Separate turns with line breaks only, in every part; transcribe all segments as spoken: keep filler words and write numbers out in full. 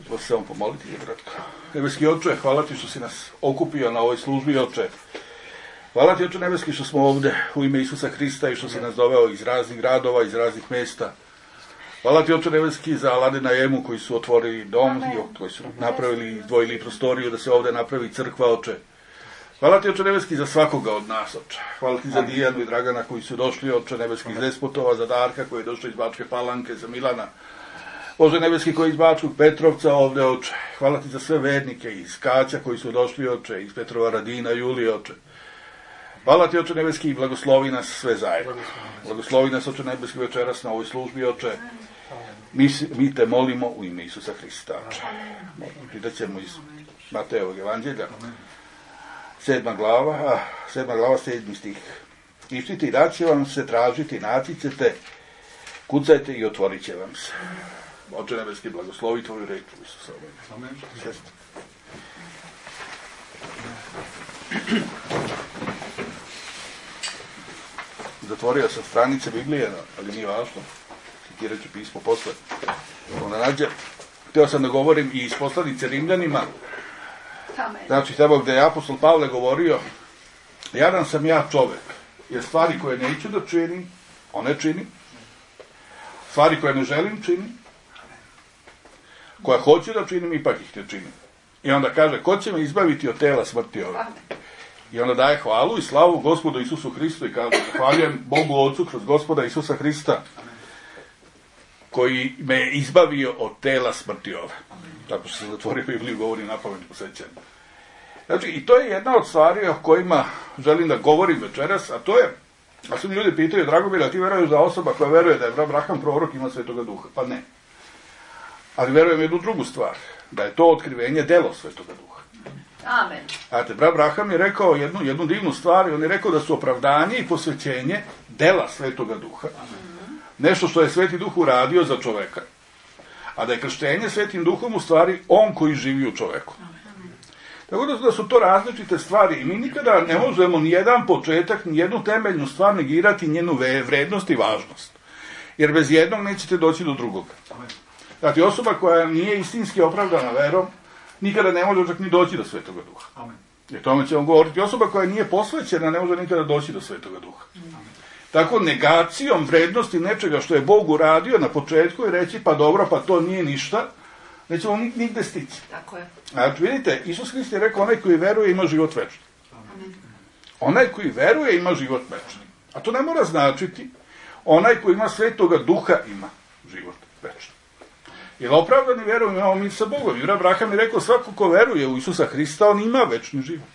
Treba se samo pomoliti, bratko. Nebeski Oče, hvala ti što si nas okupio na ovoj službi, Oče. Hvala ti, Oče nebeski, što smo ovdje u ime Isusa Hrista i što si nas doveo iz raznih gradova, iz raznih mjesta. Hvala ti, Oče nebeski, za Aladina i Emu koji su otvorili dom, i koji su napravili, izdvojili prostoriju da se ovdje napravi crkva, Oče. Hvala ti, Oče nebeski, za svakoga od nas, Oče. Hvala ti za Dijanu i Dragana koji su došli, Oče nebeski, iz Despotova, za Darka koji je došao iz Bačke Palanke, za Milana. Bože nebeski koji je iz Bačkog Petrovca ovdje, Oče. Hvala ti za sve vernike iz Kaća koji su došli, Oče, iz Petrova Radina, Julije, Oče. Hvala ti, Oče nebeski, i blagoslovi nas sve zajedno. Blagoslovi nas, Oče nebeski, večeras na ovoj službi, Oče. Mi, mi te molimo u ime Isusa Hrista, Oče. Čitat ćemo iz Matejevog evanđelja. Sedma glava, a, sedma glava, sedmi stih. Iščite i dat će vam se, tražiti, naći ćete, kucajte i otvorit će vam se. Oče nebeski, blagoslovi tvoju reč u Isusa. Amen. Sestri. Zatvorio sam stranice Biblije, ali nije važno. Citirat ću pismo posle. Ona nađe. Htio sam da govorim i iz poslanice Rimljanima. Znači, tamo gdje je apostol Pavle govorio, jadan sam ja čovek, jer stvari koje neću da činim, one činim. Stvari koje ne želim činim. Koje hoću da činim, ipak ih ne činim. I onda kaže, ko će me izbaviti od tela smrti ove? I onda daje hvalu i slavu Gospodu Isusu Hristu i kaže, zahvaljujem Bogu Otcu kroz Gospoda Isusa Hrista, koji me je izbavio od tela smrti ove. Tako što se zatvorio Bibliju, govori na pamet posvećenju. Znači, i to je jedna od stvari o kojima želim da govorim večeras, a to je, a su mi ljudi pitaju, Dragomir, a ti veruješ da osoba koja veruje da je Abraham prorok ima Svetoga Duha? Pa ne. Ali verujem jednu drugu stvar, da je to otkrivenje delo Svetoga Duha.
Amen.
Znate, brat Abraham je rekao jednu, jednu divnu stvar, i on je rekao da su opravdanje i posvećenje dela Svetoga Duha. Amen. Nešto što je Sveti Duh uradio za čoveka. A da je krštenje Svetim Duhom u stvari on koji živi u čoveku. Amen. Tako da su to različite stvari i mi nikada ne možemo ni jedan početak, ni jednu temeljnu stvar negirati njenu vrednost i važnost. Jer bez jednog nećete doći do drugog. Amen. Znači, osoba koja nije istinski opravdana verom, nikada ne može čak ni doći do Svetoga Duha. Amen. I o tome ćemo govoriti. Osoba koja nije posvećena ne može nikada doći do Svetoga Duha. Amen. Tako, negacijom vrednosti nečega što je Bog uradio na početku i reći, pa dobro, pa to nije ništa, nećemo nigde stići.
Tako je.
Znači, vidite, Isus Hrist je rekao, onaj koji veruje ima život večni. Amen. Onaj koji veruje ima život večni. A to ne mora značiti, onaj koji ima Svetoga Duha ima život večni. Jer opravdani vjerom imamo mi sa Bogom. Jer Abraham je rekao, svako ko veruje u Isusa Hrista, on ima večni život.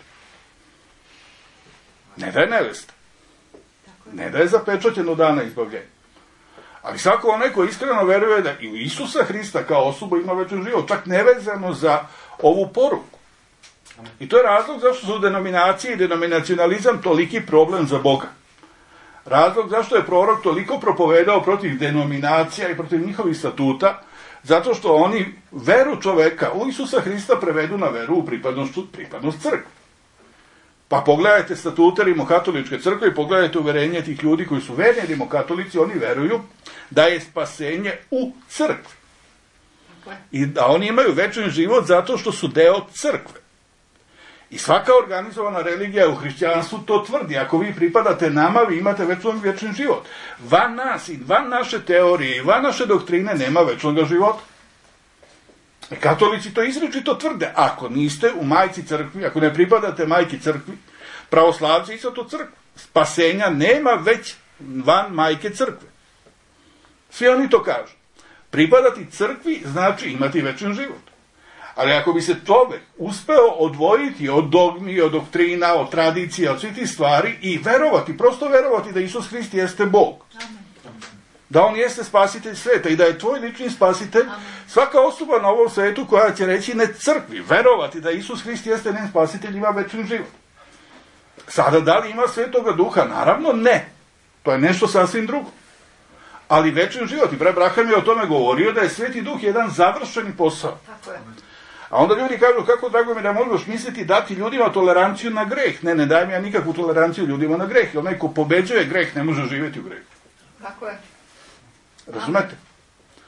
Ne da je nevesta. Ne da je zapečaćeno dana izbavljenja. Ali svako onaj ko iskreno veruje da i u Isusa Hrista kao osoba ima večni život, čak nevezano za ovu poruku. I to je razlog zašto su denominacije i denominacionalizam toliki problem za Boga. Razlog zašto je prorok toliko propovedao protiv denominacija i protiv njihovih statuta, zato što oni veru čoveka u Isusa Hrista prevedu na veru u pripadnost, pripadnost crkve. Pa pogledajte statute rimokatoličke crkve i pogledajte uverenje tih ljudi koji su verni rimokatolici, oni veruju da je spasenje u crkvi. I da oni imaju večni život zato što su deo crkve. I svaka organizovana religija u hrišćanstvu to tvrdi. Ako vi pripadate nama, vi imate večnog večni život. Van nas i van naše teorije i van naše doktrine nema večnog života. I katolici to izričito tvrde. Ako niste u majci crkvi, ako ne pripadate majki crkvi, pravoslavci isto to crkvi. Spasenja nema već van majke crkve. Svi oni to kažu. Pripadati crkvi znači imati večni život. Ali ako bi se čovjek uspeo odvojiti od dogmi, od doktrina, od tradicija, od svih tih stvari i verovati, prosto verovati da Isus Hrist jeste Bog. Amen. Da on jeste spasitelj sveta i da je tvoj lični spasitelj. Amen. Svaka osoba na ovom svetu koja će reći ne crkvi, verovati da Isus Hrist jeste njen spasitelj ima večni život. Sada da li ima Svetoga Duha? Naravno ne. To je nešto sasvim drugo. Ali večni život. I brat Abraham je o tome govorio da je Sveti Duh jedan završeni posao.
Tako je.
A onda ljudi kažu, kako drago mi da možeš misliti dati ljudima toleranciju na greh. Ne, ne dajem ja nikakvu toleranciju ljudima na greh. Onaj ko pobeđuje greh ne može živjeti u grehu.
Tako je.
Razumete?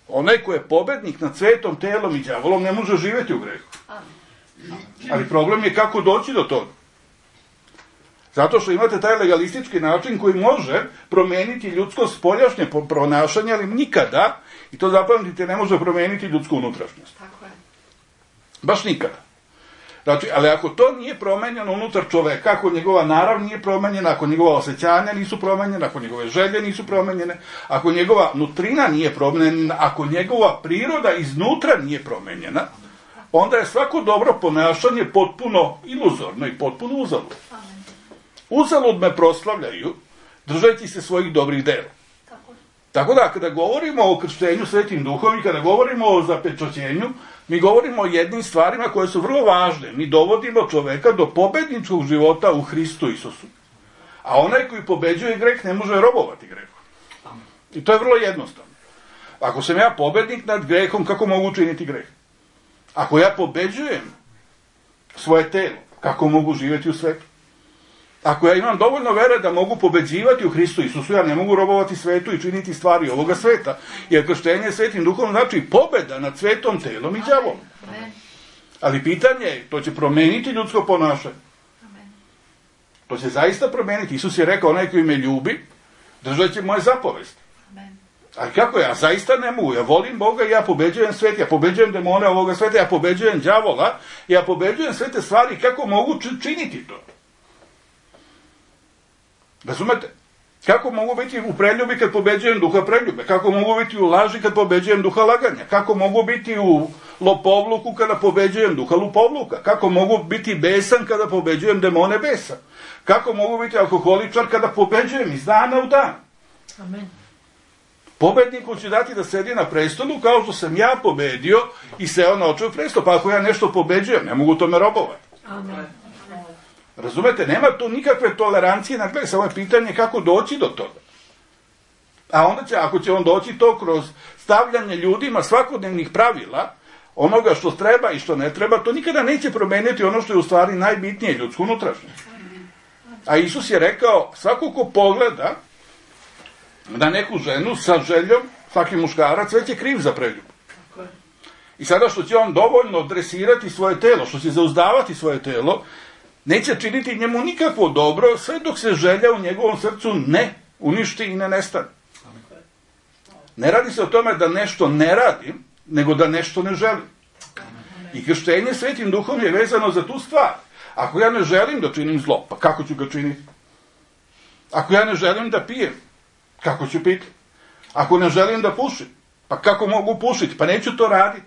Onaj ko je pobednik nad svetom, telom i đavolom ne može živjeti u grehu. Ali problem je kako doći do toga. Zato što imate taj legalistički način koji može promeniti ljudsko spoljašnje ponašanje, ali nikada, i to zapamtite, ne može promeniti ljudsku unutrašnjost.
Tako je.
Baš nikada. Znači, ali ako to nije promenjeno unutar čoveka, ako njegova narav nije promenjena, ako njegova osjećanja nisu promenjene, ako njegove želje nisu promenjene, ako njegova nutrina nije promenjena, ako njegova priroda iznutra nije promenjena, onda je svako dobro ponašanje potpuno iluzorno i potpuno uzalud. Uzalud me proslavljaju, držeći se svojih dobrih dela. Tako. Tako da, kada govorimo o krštenju Svetim Duhom i kada govorimo o zapečaćenju, mi govorimo o jednim stvarima koje su vrlo važne. Mi dovodimo čoveka do pobedničkog života u Hristu Isusu. A onaj koji pobeđuje greh ne može robovati grehu. I to je vrlo jednostavno. Ako sam ja pobednik nad grehom, kako mogu učiniti greh? Ako ja pobeđujem svoje telo, kako mogu živjeti u svetu? Ako ja imam dovoljno vere da mogu pobeđivati u Hristu Isusu, ja ne mogu robovati svetu i činiti stvari ovoga sveta. Jer krštenje Svetim Duhom znači pobeda nad svetom, telom i đavolom. Ali pitanje je, to će promeniti ljudsko ponašanje. To će zaista promeniti. Isus je rekao, onaj koji me ljubi, držat će moje zapovesti. Ali kako ja? Zaista ne mogu. Ja volim Boga i ja pobeđujem svet, ja pobeđujem demone ovoga sveta, ja pobeđujem đavola, ja pobeđujem sve te stvari. Kako mogu činiti to? Razumete? Kako mogu biti u preljubi kad pobeđujem duha preljube? Kako mogu biti u laži kad pobeđujem duha laganja? Kako mogu biti u lopovluku kada pobeđujem duha lupovluka? Kako mogu biti besan kada pobeđujem demone besa? Kako mogu biti alkoholičar kada pobeđujem iz dana u dan?
Amen.
Pobedniku će dati da sedi na prestolu kao što sam ja pobedio i seo na očev prestol. Pa ako ja nešto pobeđujem, ne mogu tome robovati.
Amen.
Razumete, nema tu nikakve tolerancije na greh, samo je pitanje kako doći do toga. A onda će, ako će on doći to kroz stavljanje ljudima svakodnevnih pravila, onoga što treba i što ne treba, to nikada neće promeniti ono što je u stvari najbitnije, ljudsku unutrašnjost. A Isus je rekao, svako ko pogleda na neku ženu sa željom, svaki muškarac, već je kriv za preljub. I sada što će on dovoljno dresirati svoje telo, što će zauzdavati svoje telo, neće činiti njemu nikakvo dobro, sve dok se želja u njegovom srcu ne uništi i ne nestane. Ne radi se o tome da nešto ne radim, nego da nešto ne želim. I krštenje Svetim Duhom je vezano za tu stvar. Ako ja ne želim da činim zlo, pa kako ću ga činiti? Ako ja ne želim da pijem, kako ću piti? Ako ne želim da pušim, pa kako mogu pušiti? Pa neću to raditi.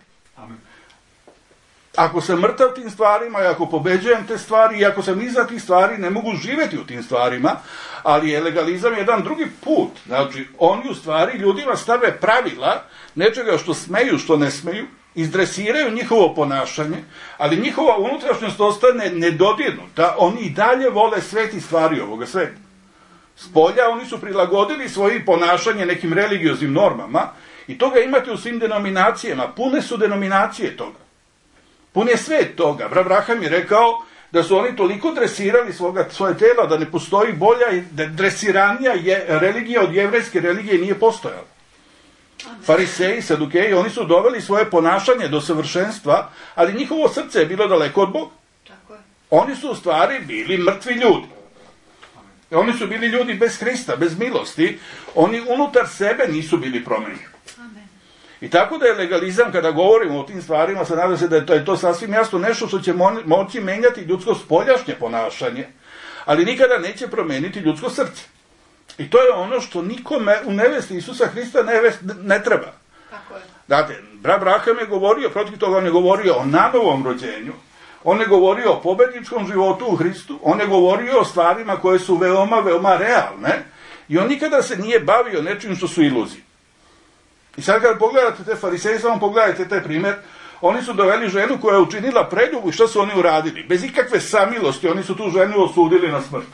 Ako sam mrtav tim stvarima i ako pobeđujem te stvari i ako sam iza tih stvari, ne mogu živjeti u tim stvarima, ali je legalizam jedan drugi put. Znači, oni u stvari ljudima stave pravila nečega što smeju, što ne smeju, izdresiraju njihovo ponašanje, ali njihova unutrašnjost ostane nedodirnuta, oni i dalje vole svet i stvari ovoga sveta. Spolja oni su prilagodili svoje ponašanje nekim religioznim normama i toga imate u svim denominacijama, pune su denominacije toga. Pun je svet toga. Brat Abraham je rekao da su oni toliko dresirali svoga, svoje tela da ne postoji bolja i da dresiranija je, religija od jevrejske religije nije postojala. Fariseji, sadukeji, oni su doveli svoje ponašanje do savršenstva, ali njihovo srce je bilo daleko od Boga. Oni su u stvari bili mrtvi ljudi. Oni su bili ljudi bez Hrista, bez milosti. Oni unutar sebe nisu bili promenjeni. I tako da je legalizam, kada govorimo o tim stvarima, se nada se da je to, je to sasvim jasno nešto što će mo- moći menjati ljudsko spoljašnje ponašanje, ali nikada neće promeniti ljudsko srce. I to je ono što nikome u nevesti Isusa Hrista nevest, ne treba.
Tako je.
Dakle, brat Abraham je govorio, protiv toga on je govorio o nanovom rođenju, on je govorio o pobedničkom životu u Hristu, on je govorio o stvarima koje su veoma, veoma realne i on nikada se nije bavio nečim što su iluzije. I sad kada pogledate te fariseje, samo pogledajte taj primjer, oni su doveli ženu koja je učinila preljubu i što su oni uradili? Bez ikakve samilosti oni su tu ženu osudili na smrt.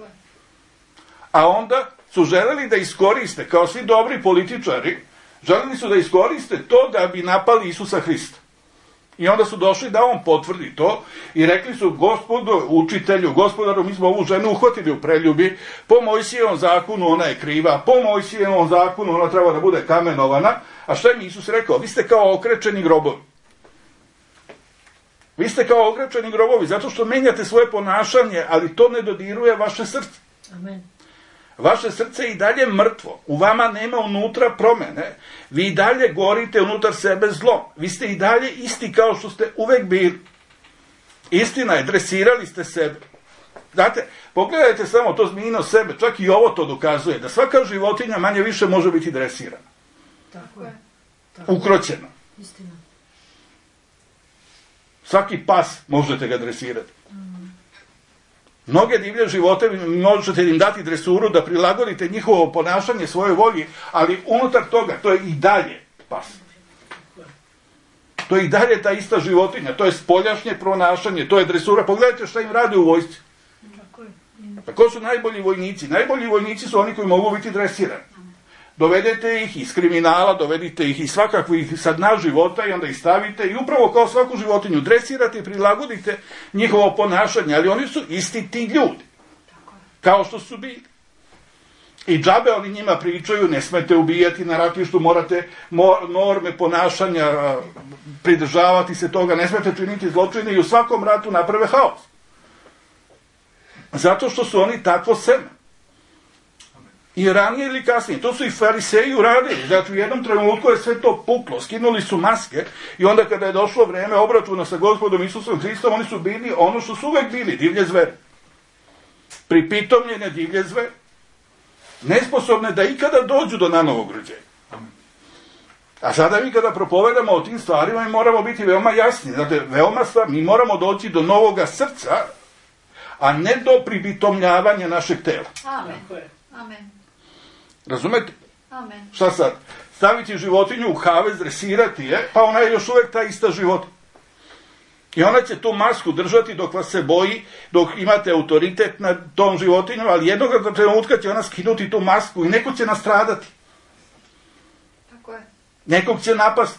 A onda su želeli da iskoriste, kao svi dobri političari, želeli su da iskoriste to da bi napali Isusa Hrista. I onda su došli da on potvrdi to i rekli su, gospodu, učitelju, gospodaru, mi smo ovu ženu uhvatili u preljubi, po Mojsijevom zakonu ona je kriva, po Mojsijevom zakonu ona treba da bude kamenovana, A što je Isus rekao? Vi ste kao okrečeni grobovi. Vi ste kao okrečeni grobovi, zato što menjate svoje ponašanje, ali to ne dodiruje vaše srce.
Amen.
Vaše srce je i dalje mrtvo. U vama nema unutra promene. Vi i dalje gorite unutar sebe zlom. Vi ste i dalje isti kao što ste uvek bili. Istina je, dresirali ste sebe. Znate, pogledajte samo to zmijino sebe, čak i ovo to dokazuje, da svaka životinja manje više može biti dresirana.
Tako je.
Ukroćena.
Istina.
Svaki pas možete ga dresirati. Mnoge divlje živote možete im dati dresuru da prilagodite njihovo ponašanje svojoj volji, ali unutar toga to je i dalje pas. To je i dalje ta ista životinja, to je spoljašnje ponašanje, to je dresura. Pogledajte šta im rade u vojsci. Pa ko su najbolji vojnici? Najbolji vojnici su oni koji mogu biti dresirani. Dovedete ih iz kriminala, dovedite ih iz svakakvih sad na života i onda ih stavite i upravo kao svaku životinju dresirate i prilagodite njihovo ponašanje, ali oni su isti ti ljudi. Kao što su bili. I džabe oni njima pričaju, ne smete ubijati na ratištu, morate norme ponašanja pridržavati se toga, ne smete činiti zločine i u svakom ratu naprave haos. Zato što su oni takvo seme. I ranije ili kasnije, to su i fariseji uradili, znači u jednom trenutku je sve to puklo, skinuli su maske i onda kada je došlo vreme obračuna sa Gospodom Isusom Hristom, oni su bili ono što su uvek bili, divlje zvere. Pripitomljene divlje zvere. Nesposobne da ikada dođu do nanovog rođenja. A sada mi kada propovedamo o tim stvarima, mi moramo biti veoma jasni, znači veoma stvar, mi moramo doći do novoga srca, a ne do pripitomljavanja našeg tela.
Amen. Amen.
Razumete?
Amen.
Šta sad? Staviti životinju u havez, dresirati je, pa ona je još uvek ta ista životinja. I ona će tu masku držati dok vas se boji, dok imate autoritet nad tom životinjom, ali jednog trenutka će ona skinuti tu masku i neko će nastradati.
Tako je.
Nekog će napasti.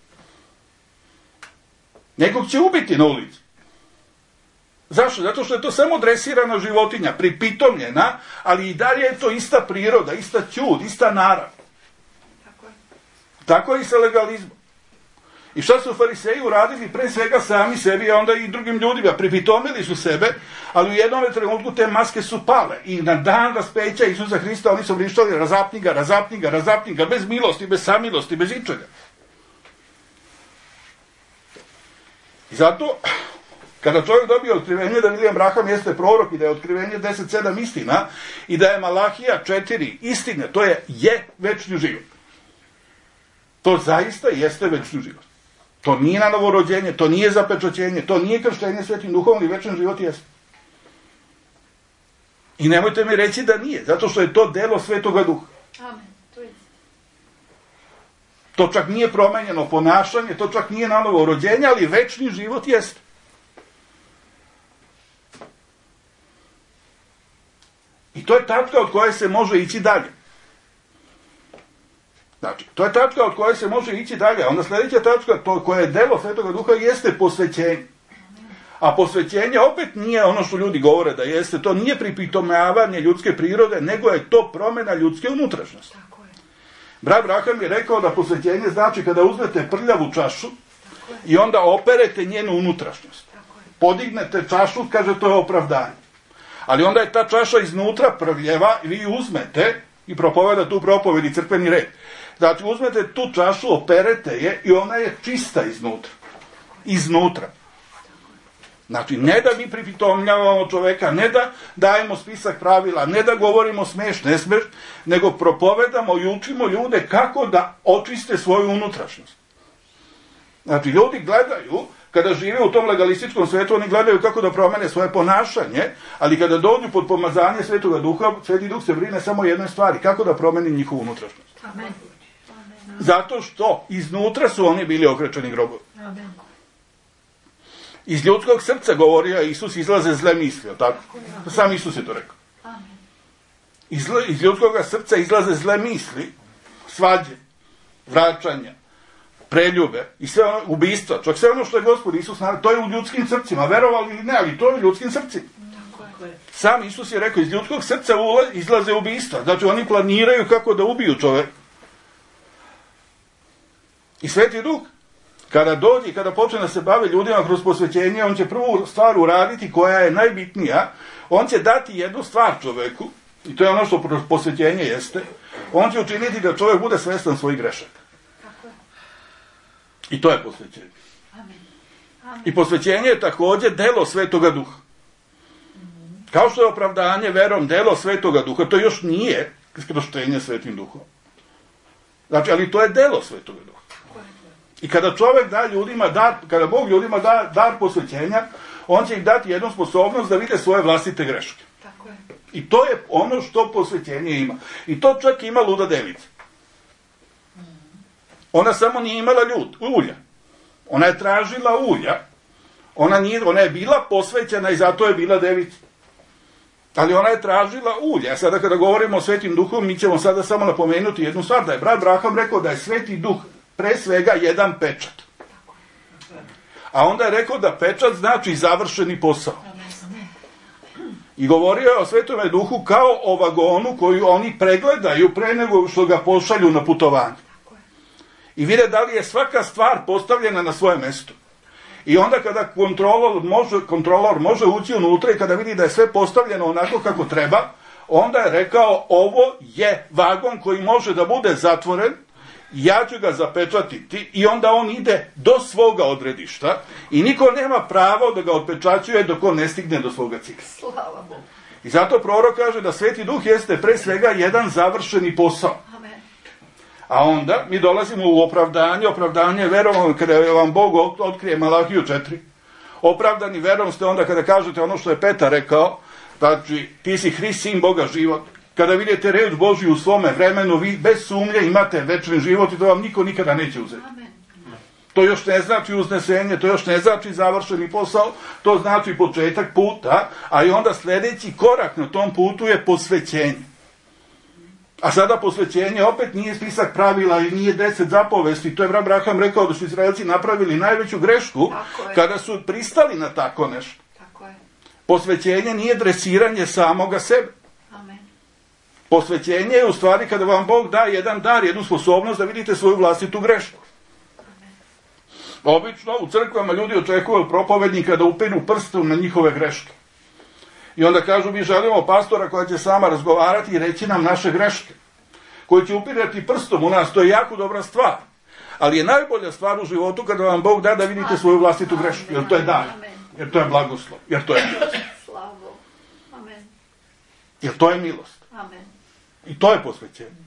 Nekog će ubiti na ulici. Zašto? Zato što je to samo dresirana životinja, pripitomljena, ali i dalje je to ista priroda, ista ćud, ista narav.
Tako je.
Tako je i sa legalizmom. I šta su fariseji uradili? Pre svega sami sebi, a onda i drugim ljudima. Pripitomili su sebe, ali u jednom trenutku te maske su pale. I na dan raspeća Isusa Hrista oni su vrištali razapni ga, razapni ga, razapni ga, bez milosti, bez samilosti, bez ičega. I zato, kada čovjek dobije otkrivenje da William Branham jeste prorok i da je otkrivenje deset sedam istina i da je Malahija četiri istine, to je je večni život. To zaista jeste večni život. To nije na novorođenje, to nije zapečaćenje, to nije krštenje Svetim Duhom, ali večni život jeste. I nemojte mi reći da nije, zato što je to delo Svetoga Duha.
Amen. To je.
To čak nije promenjeno ponašanje, to čak nije na novorođenje, ali večni život jeste. I to je tačka od koje se može ići dalje. Znači, to je tačka od koje se može ići dalje. Onda sljedeća tačka, to koje je delo Svetoga Duha, jeste posvećenje. A posvećenje opet nije ono što ljudi govore da jeste. To nije pripitomljavanje ljudske prirode, nego je to promjena ljudske unutrašnjosti. Brat Branham je rekao da posvećenje znači kada uzmete prljavu čašu i onda operete njenu unutrašnjost. Podignete čašu, kaže to je opravdanje. Ali onda je ta čaša iznutra prljeva i vi ju uzmete i propoveda tu propovedi crkveni red. Znači uzmete tu čašu, operete je i ona je čista iznutra. Iznutra. Znači ne da mi pripitomljavamo čoveka, ne da dajemo spisak pravila, ne da govorimo smeš, ne smeš, nego propovedamo i učimo ljude kako da očiste svoju unutrašnjost. Znači ljudi gledaju, kada žive u tom legalističkom svetu, oni gledaju kako da promene svoje ponašanje, ali kada dođu pod pomazanje Svetoga Duha, Sveti Duh se brine samo o jednoj stvari, kako da promeni njihovu unutrašnjost.
Amen.
Zato što iznutra su oni bili okrečeni grobovi.
Amen.
Iz ljudskog srca, govorio Isus, izlaze zle misli, tako? Sam Isus je to rekao.
Amen.
Iz, iz ljudskog srca izlaze zle misli, svađe, vraćanja, preljube i sve ono, ubistva. Čak sve ono što je Gospod Isus, to je u ljudskim srcima, verovali ili ne, ali to je u ljudskim srcima. Sam Isus je rekao, iz ljudskog srca izlaze ubistva. Znači oni planiraju kako da ubiju čoveka. I Sveti Duh, kada dođe i kada počne da se bavi ljudima kroz posvećenje, on će prvu stvar uraditi koja je najbitnija. On će dati jednu stvar čoveku, i to je ono što posvećenje jeste. On će učiniti da čovjek bude svestan svojih grešaka.
Tako je.
I to je posvećenje.
Amen. Amen.
I posvećenje je također delo Svetoga Duha. Kao što je opravdanje verom delo Svetoga Duha, to još nije krštenje Svetim Duhom. Znači, ali to je delo Svetoga Duha. I kada čovjek da ljudima dar, kada Bog ljudima da dar posvećenja, on će im dati jednu sposobnost da vide svoje vlastite greške.
Tako je.
I to je ono što posvećenje ima. I to čak ima luda devica. Ona samo nije imala ljud, ulja. Ona je tražila ulja. Ona, nije, ona je bila posvećena i zato je bila devica. Ali ona je tražila ulja. A sada kada govorimo o Svetim Duhom, mi ćemo sada samo napomenuti jednu stvar, da je brat Braham rekao da je Sveti Duh pre svega jedan pečat. A onda je rekao da pečat znači završeni posao. I govorio je o Svetome Duhu kao o vagonu koju oni pregledaju pre nego što ga pošalju na putovanje. I vide da li je svaka stvar postavljena na svoje mesto. I onda kada kontrolor može, kontrolor može ući unutra i kada vidi da je sve postavljeno onako kako treba, onda je rekao ovo je vagon koji može da bude zatvoren, ja ću ga zapečatiti i onda on ide do svoga odredišta i niko nema pravo da ga otpečaćuje dok on ne stigne do svoga cilja.
Slava Bogu.
I zato prorok kaže da Sveti Duh jeste pre svega jedan završeni posao.
Amen.
A onda mi dolazimo u opravdanje, opravdanje verom kada vam Bog otkrije Malahiju četiri. Opravdani verom ste onda kada kažete ono što je Petar rekao, znači ti si Hrist, sin Boga život. Kada vidite reč Božju u svome vremenu, vi bez sumnje imate večni život i to vam niko nikada neće uzeti.
Amen.
To još ne znači uznesenje, to još ne znači završeni posao, to znači početak puta, a i onda sljedeći korak na tom putu je posvećenje. A sada posvećenje opet nije spisak pravila i nije deset zapovesti. To je brat Braham rekao da su Izraelci napravili najveću grešku kada su pristali na tako nešto.
Tako je.
Posvećenje nije dresiranje samoga sebe.
Amen.
Posvećenje je u stvari kada vam Bog da jedan dar, jednu sposobnost da vidite svoju vlastitu grešku. Obično u crkvama ljudi očekuju od propovednika da uperu prstom na njihove greške. I onda kažu, mi želimo pastora koja će sama razgovarati i reći nam naše greške. Koji će upirati prstom u nas, to je jako dobra stvar. Ali je najbolja stvar u životu kada vam Bog da da vidite svoju vlastitu grešku. Jer to je dar. Jer to je blagoslov. Jer to je milost.
Slavo. Amen.
Jer to je milost.
Amen.
I to je posvećenje.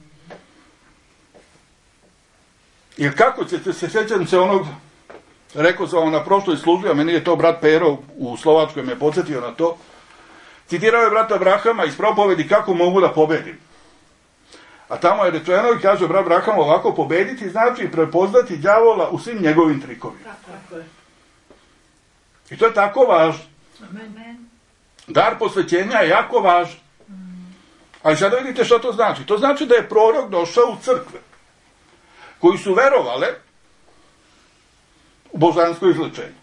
Jer kako ćete se, sjećam se onog, rekao sam vam na prošloj službi, a meni je to brat Pero u Slovačkoj me podsjetio na to, citirao je brata Brahama iz propovedi kako mogu da pobedim. A tamo je rečeno i kaže brat Braham ovako, pobediti znači prepoznati đavola u svim njegovim trikovima.
Tako je.
I to je tako važno.
Amen.
Dar posvećenja je jako važan. Ali sada vidite što to znači. To znači da je prorok došao u crkve koji su verovale u božansko izlečenje.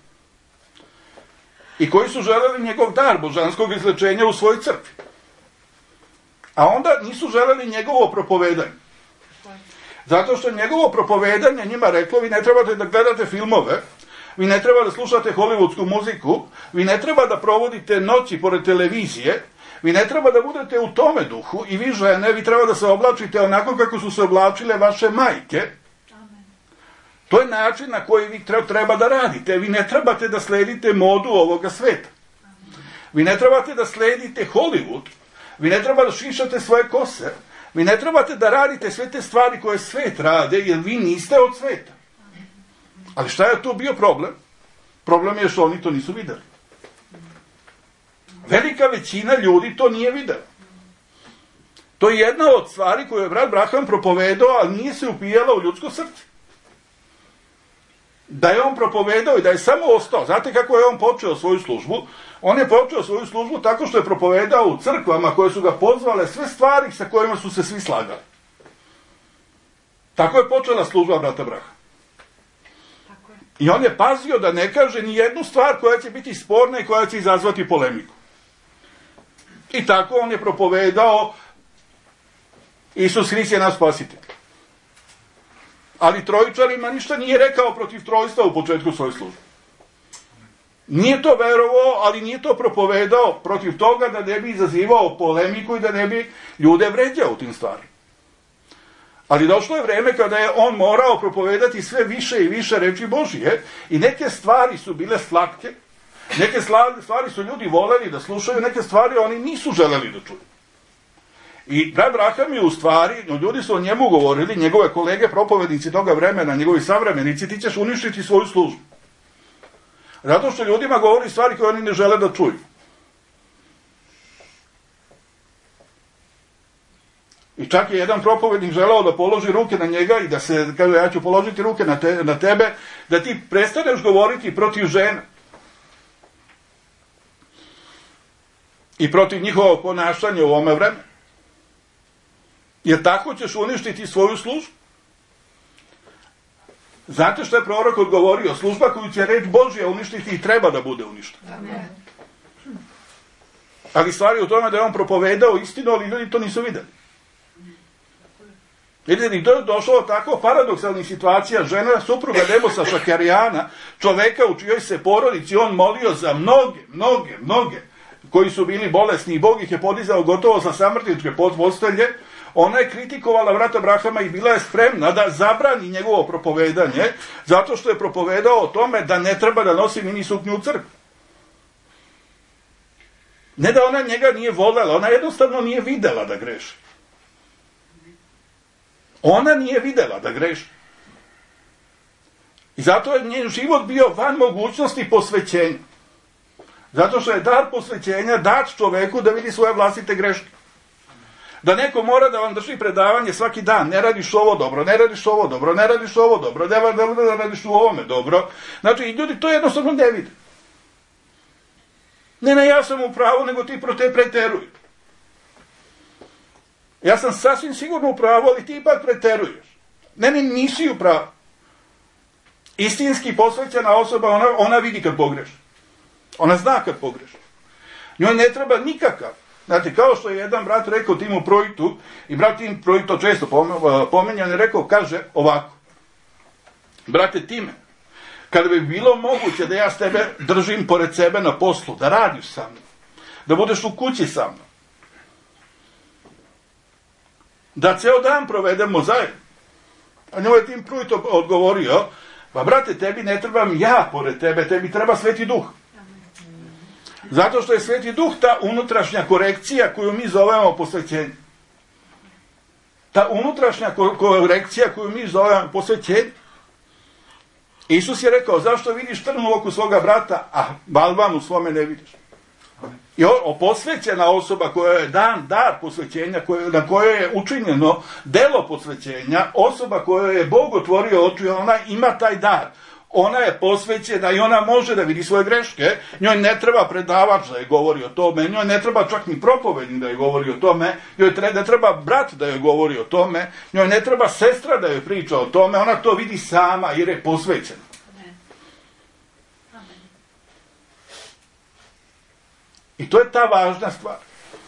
I koji su želeli njegov dar božanskog izlečenja u svojoj crkvi. A onda nisu želeli njegovo propovedanje. Zato što njegovo propovedanje njima reklo, vi ne trebate da gledate filmove, vi ne treba da slušate hollywoodsku muziku, vi ne treba da provodite noći pored televizije, vi ne treba da budete u tome duhu i vi žene, vi treba da se oblačite onako kako su se oblačile vaše majke. To je način na koji vi treba da radite. Vi ne trebate da sledite modu ovoga sveta. Vi ne trebate da sledite Hollywood. Vi ne treba da šišate svoje kose. Vi ne trebate da radite sve te stvari koje svet rade, jer vi niste od sveta. Ali šta je tu bio problem? Problem je što oni to nisu videli. Velika većina ljudi to nije videla. To je jedna od stvari koju je brat Braham propovedao, ali nije se upijala u ljudsko srce. Da je on propovedao i da je samo ostao. Znate kako je on počeo svoju službu? On je počeo svoju službu tako što je propovedao u crkvama koje su ga pozvale sve stvari sa kojima su se svi slagali. Tako je počela služba brata Braha. I on je pazio da ne kaže ni jednu stvar koja će biti sporna i koja će izazvati polemiku. I tako on je propovedao Isus Hrist je naš spasitelj. Ali trojičarima ništa nije rekao protiv trojstva u početku svoje službe. Nije to verovao, ali nije to propovedao protiv toga da ne bi izazivao polemiku i da ne bi ljude vređao u tim stvarima. Ali došlo je vreme kada je on morao propovedati sve više i više reči Božije i neke stvari su bile slatke, neke stvari su ljudi voleli da slušaju, neke stvari oni nisu želeli da čuju. I brat Branham je u stvari, no ljudi su o njemu govorili, njegove kolege propovednici toga vremena, njegovi savremenici, ti ćeš uništiti svoju službu. Zato što ljudima govori stvari koje oni ne žele da čuju. I čak je jedan propovednik želeo da položi ruke na njega i da se, kaže, ja ću položiti ruke na, te, na tebe, da ti prestaneš govoriti protiv žena. I protiv njihovog ponašanja u ovome vremenu. Jer tako ćeš uništiti svoju službu. Znate što je prorok odgovorio? Služba koju će reč Božja uništiti i treba da bude uništena. Ali stvari u tome da je on propovedao istinu, ali ljudi to nisu videli. Vidite, i to je došlo tako paradoksalnih situacija. Žena, supruga Demosa Šakarijana, čoveka u čijoj se porodici on molio za mnoge, mnoge, mnoge, koji su bili bolesni i Bog ih je podizao gotovo sa samrtničke postelje, ona je kritikovala brata Branhama i bila je spremna da zabrani njegovo propovedanje, zato što je propovedao o tome da ne treba da nosi mini suknju u crkvu. Ne da ona njega nije voljela, ona jednostavno nije videla da greši. Ona nije videla da greši. I zato je njen život bio van mogućnosti posvećenja. Zato što je dar posvećenja dat čoveku da vidi svoje vlastite greške. Da neko mora da vam drži predavanje svaki dan, ne radiš ovo dobro, ne radiš ovo dobro, ne radiš ovo dobro, ne radiš, ne radiš u ovome dobro. Znači, i ljudi to jednostavno ne vide. Ne, ne, ja sam u pravu, nego ti pro te preteruj. Ja sam sasvim sigurno u pravu, ali ti ipak preteruješ. Ne, ne, nisi u pravu. Istinski posvećena osoba, ona, ona vidi kad pogreši. Ona zna kad pogreši. Njoj ne treba nikakav. Znate, kao što je jedan brat rekao Timu Projtu, i brat Tim Projt to često pomenjan, je rekao, kaže ovako: brate Time, kada bi bilo moguće da ja s tebe držim pored sebe na poslu, da radiš sa mnom, da budeš u kući sa mnom, da ceo dan provedemo zajedno. A njoj je Tim Projt odgovorio: pa brate, tebi ne trebam ja pored tebe, tebi treba Sveti Duh. Zato što je Sveti Duh ta unutrašnja korekcija koju mi zovemo posvećenje. Ta unutrašnja korekcija koju mi zovemo posvećenje. Isus je rekao: zašto vidiš trn u oku svoga brata, a balvan u svome ne vidiš? I posvećena osoba koja je dan dar posvećenja, na kojoj je učinjeno delo posvećenja, osoba kojoj je Bog otvorio oči, ona ima taj dar. Ona je posvećena i ona može da vidi svoje greške. Njoj ne treba predavač da je govori o tome, njoj ne treba čak ni propovednik da je govori o tome, njoj ne treba brat da je govori o tome, njoj ne treba sestra da je priča o tome, ona to vidi sama jer je posvećena. I to je ta važna stvar.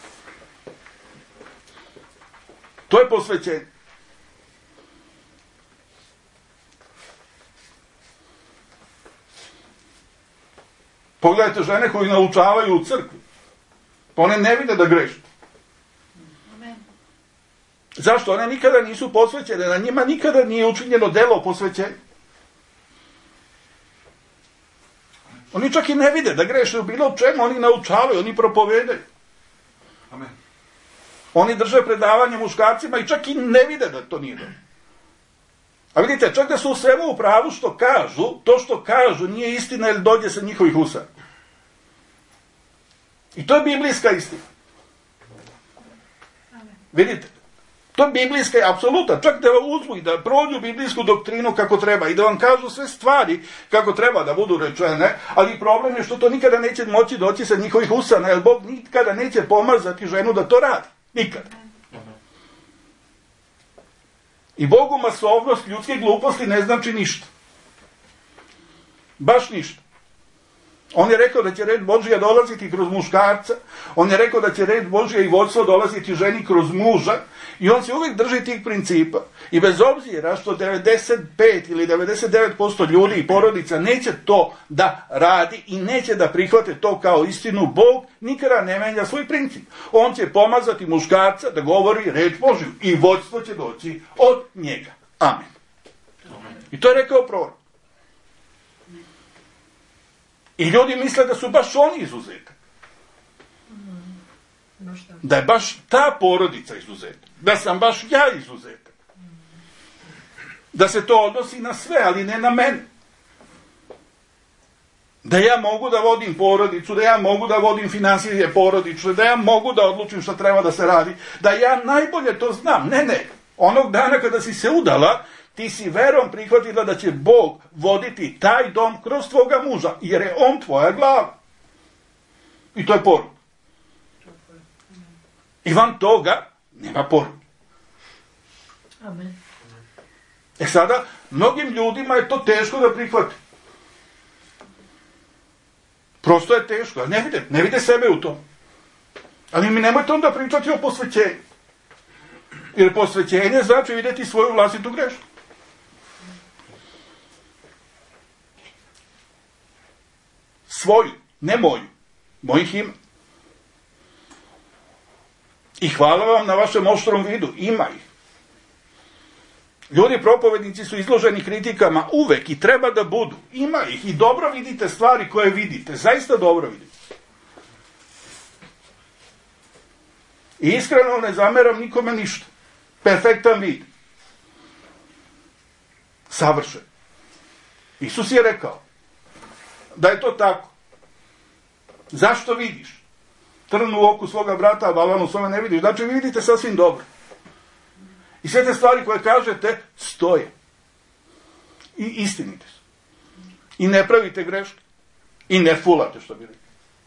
To je posvećenje. Pogledajte žene koji naučavaju u crkvi. Pa one ne vide da greše. Zašto? One nikada nisu posvećene, na njima nikada nije učinjeno delo posvećenja. Oni čak i ne vide da greše u bilo čemu, oni naučavaju, oni propovedaju. Amen. Oni drže predavanje muškarcima i čak i ne vide da to nije dobro. A vidite, čak da su u svemu u pravu što kažu, to što kažu nije istina jer dođe sa njihovih usta. I to je biblijska istina. Amen. Vidite, to je biblijska i apsoluta. Čak da uzmu i da prođu biblijsku doktrinu kako treba i da vam kažu sve stvari kako treba da budu rečene, ali problem je što to nikada neće moći doći sa njihovih usana, jer Bog nikada neće pomazati ženu da to radi. Nikada. I Bogu masovnost ljudske gluposti ne znači ništa. Baš ništa. On je rekao da će red Božija dolaziti kroz muškarca, on je rekao da će red Božija i vodstvo dolaziti ženi kroz muža i on se uvijek drži tih principa. I bez obzira što devedeset pet ili devedeset devet posto ljudi i porodica neće to da radi i neće da prihvate to kao istinu, Bog nikada ne menja svoj princip. On će pomazati muškarca da govori reč Božju i vodstvo će doći od njega. Amen. I to je rekao prorok. I ljudi misle da su baš oni izuzetak. Da je baš ta porodica izuzetak. Da sam baš ja izuzetak. Da se to odnosi na sve, ali ne na mene. Da ja mogu da vodim porodicu, da ja mogu da vodim finansije porodične, da ja mogu da odlučim šta treba da se radi, da ja najbolje to znam. Ne, ne. Onog dana kada si se udala, ti si verom prihvatila da će Bog voditi taj dom kroz tvoga muža, jer je on tvoja glava. I to je poruka. I van toga nema poruke.
Amen.
E sada, mnogim ljudima je to teško da prihvati. Prosto je teško, ali ne vide, ne vide sebe u tom. Ali mi nemojte onda pričati o posvećenju. Jer posvećenje znači vidjeti svoju vlastitu grešku. Svoju, ne moju. Mojih ima. I hvala vam na vašem oštrom vidu. Ima ih. Ljudi propovednici su izloženi kritikama uvek i treba da budu. Ima ih i dobro vidite stvari koje vidite. Zaista dobro vidite. I iskreno ne zameram nikome ništa. Perfektan vid. Savršen. Isus je rekao da je to tako. Zašto vidiš? Trn u oku svoga brata, a balvan u svome ne vidiš. Znači vi vidite sasvim dobro. I sve te stvari koje kažete stoje. I istinite su. I ne pravite greške. I ne fulate, što bi rekli.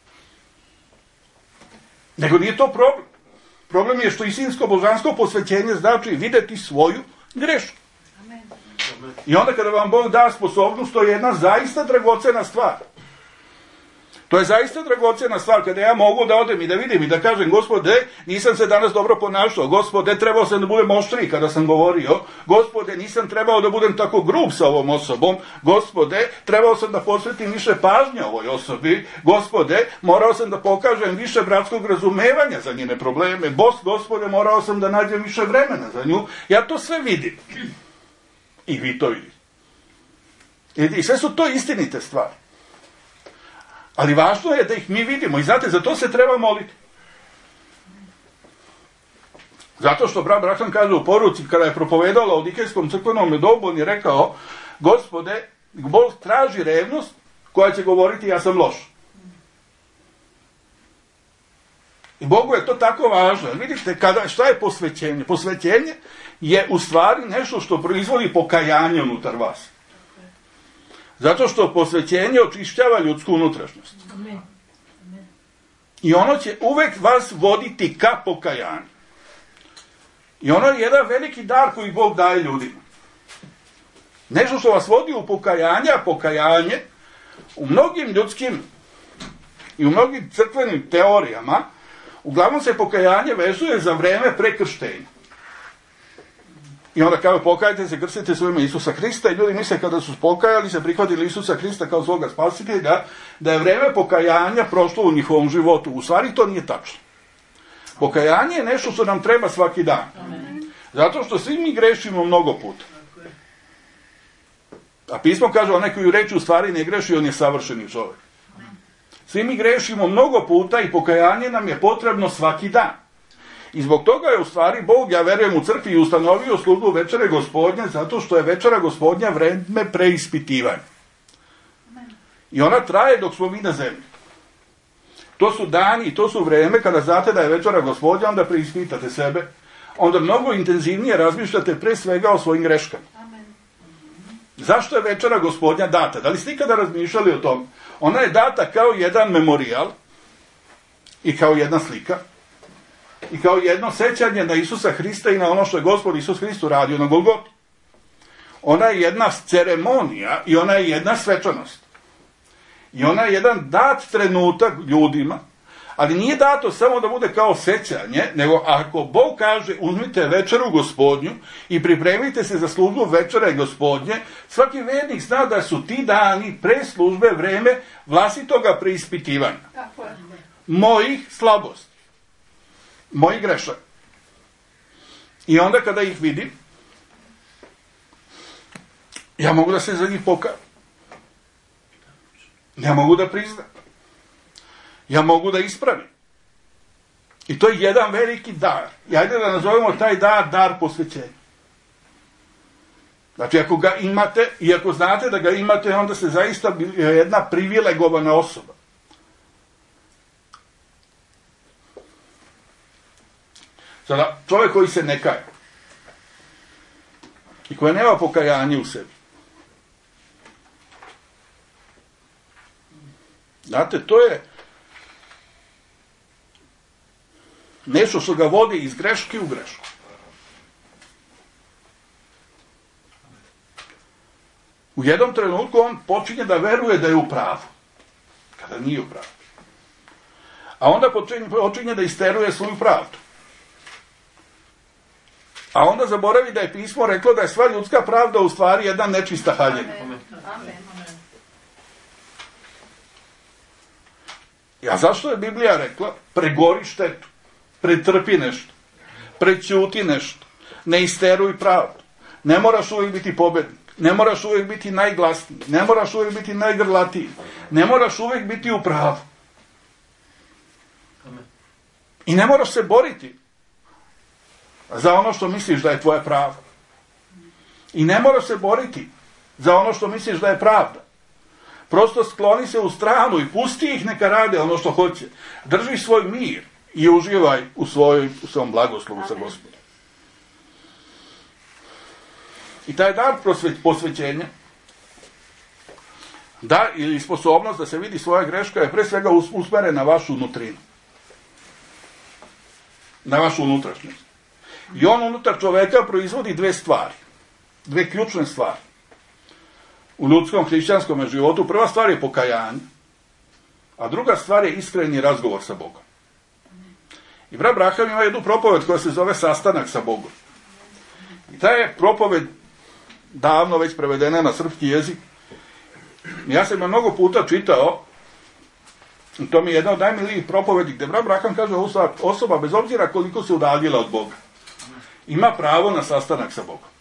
Nego nije to problem. Problem je što istinsko božansko posvećenje znači videti svoju grešku.
Amen.
I onda kada vam Bog da sposobnost, to je jedna zaista dragocena stvar. To je zaista dragocena stvar kada ja mogu da odem i da vidim i da kažem, Gospode, nisam se danas dobro ponašao, Gospode, trebao sam da budem oštriji kada sam govorio, Gospode, nisam trebao da budem tako grub sa ovom osobom, Gospode, trebao sam da posvetim više pažnje ovoj osobi, Gospode, morao sam da pokažem više bratskog razumevanja za njene probleme, Bos, Gospode, morao sam da nađem više vremena za nju, ja to sve vidim. I vi to vidite. I sve su to istinite stvari. Ali važno je da ih mi vidimo i znate, za to se treba moliti. Zato što brat Branham kaže u poruci, kada je propovedao Laodikejskom crkvenom dobu, on je rekao, Gospode, Bog traži revnost koja će govoriti ja sam loš. I Bogu je to tako važno. Vidite, kada, šta je posvećenje? Posvećenje je u stvari nešto što proizvodi pokajanje unutar vas. Zato što posvećenje očišćava ljudsku unutrašnjost.
Amen. Amen.
I ono će uvek vas voditi ka pokajanju. I ono je jedan veliki dar koji Bog daje ljudima. Nešto što vas vodi u pokajanje, a pokajanje u mnogim ljudskim i u mnogim crkvenim teorijama, uglavnom se pokajanje vezuje za vreme prekrštenja. I onda kao pokajte se, krstite se u ime Isusa Hrista i ljudi misle kada su pokajali se, prihvatili Isusa Hrista kao svoga spasitelja, da je vreme pokajanja prošlo u njihovom životu. U stvari to nije tačno. Pokajanje je nešto što nam treba svaki dan. Zato što svi mi grešimo mnogo puta. A pismo kaže, onaj koji u reči u stvari ne greši, on je savršeni čovjek. Svi mi grešimo mnogo puta i pokajanje nam je potrebno svaki dan. I zbog toga je u stvari Bog, ja verujem, u crkvi ustanovio službu večere Gospodnje, zato što je večera Gospodnja vreme preispitivanja. I ona traje dok smo mi na zemlji. To su dani i to su vreme kada znate da je večera Gospodnja, onda preispitate sebe, onda mnogo intenzivnije razmišljate pre svega o svojim greškama. Zašto je večera Gospodnja data? Da li ste ikada razmišljali o tom? Ona je data kao jedan memorijal i kao jedna slika i kao jedno sećanje na Isusa Hrista i na ono što je Gospod Isus Hrist uradio na Golgoti. Ona je jedna ceremonija i ona je jedna svečanost. I ona je jedan dat trenutak ljudima, ali nije dato samo da bude kao sećanje, nego ako Bog kaže uzmite večeru Gospodnju i pripremite se za službu večere Gospodnje, svaki vernik zna da su ti dani pre službe vreme vlastitoga preispitivanja. Mojih slabosti, mojih grešaka. I onda kada ih vidim, ja mogu da se za njih pokažem. Ja mogu da priznam. Ja mogu da ispravim. I to je jedan veliki dar. I ajde da nazovemo taj dar, dar posvećenja. Znači, ako ga imate, i ako znate da ga imate, onda ste zaista jedna privilegovana osoba. Sada, čovjek koji se ne kaje i koji nema pokajanje u sebi. Znate, to je nešto što ga vodi iz greške u grešku. U jednom trenutku on počinje da veruje da je u pravu, kada nije u pravu. A onda počinje, počinje da isteruje svoju pravdu. A onda zaboravi da je pismo reklo da je sva ljudska pravda u stvari jedna nečista haljina. A zašto je Biblija rekla? Pregori štetu, pretrpi nešto, prećuti nešto, ne isteruj pravdu. Ne moraš uvijek biti pobednik, ne moraš uvijek biti najglasniji, ne moraš uvijek biti najgrlatiji, ne moraš uvijek biti u pravu. I ne moraš se boriti za ono što misliš da je tvoje pravo. I ne moraš se boriti za ono što misliš da je pravda. Prosto skloni se u stranu i pusti ih neka rade ono što hoće. Drži svoj mir i uživaj u, svoj, u svom blagoslovu sa Gospodom. I taj dar posvećenja, da, ili sposobnost da se vidi svoja greška je pre svega usmeren na vašu nutrinu. Na vašu unutrašnjost. I on unutar čoveka proizvodi dve stvari. Dve ključne stvari. U ljudskom hrišćanskom životu prva stvar je pokajanje, a druga stvar je iskreni razgovor sa Bogom. I brat Braham ima jednu propoved koja se zove Sastanak sa Bogom. I ta je propoved davno već prevedena na srpski jezik. Ja sam je mnogo puta čitao, i to mi je jedna od najmilijih propovedi, gde brat Braham kaže osoba, bez obzira koliko se udaljila od Boga, ima pravo na sastanak sa Bogom.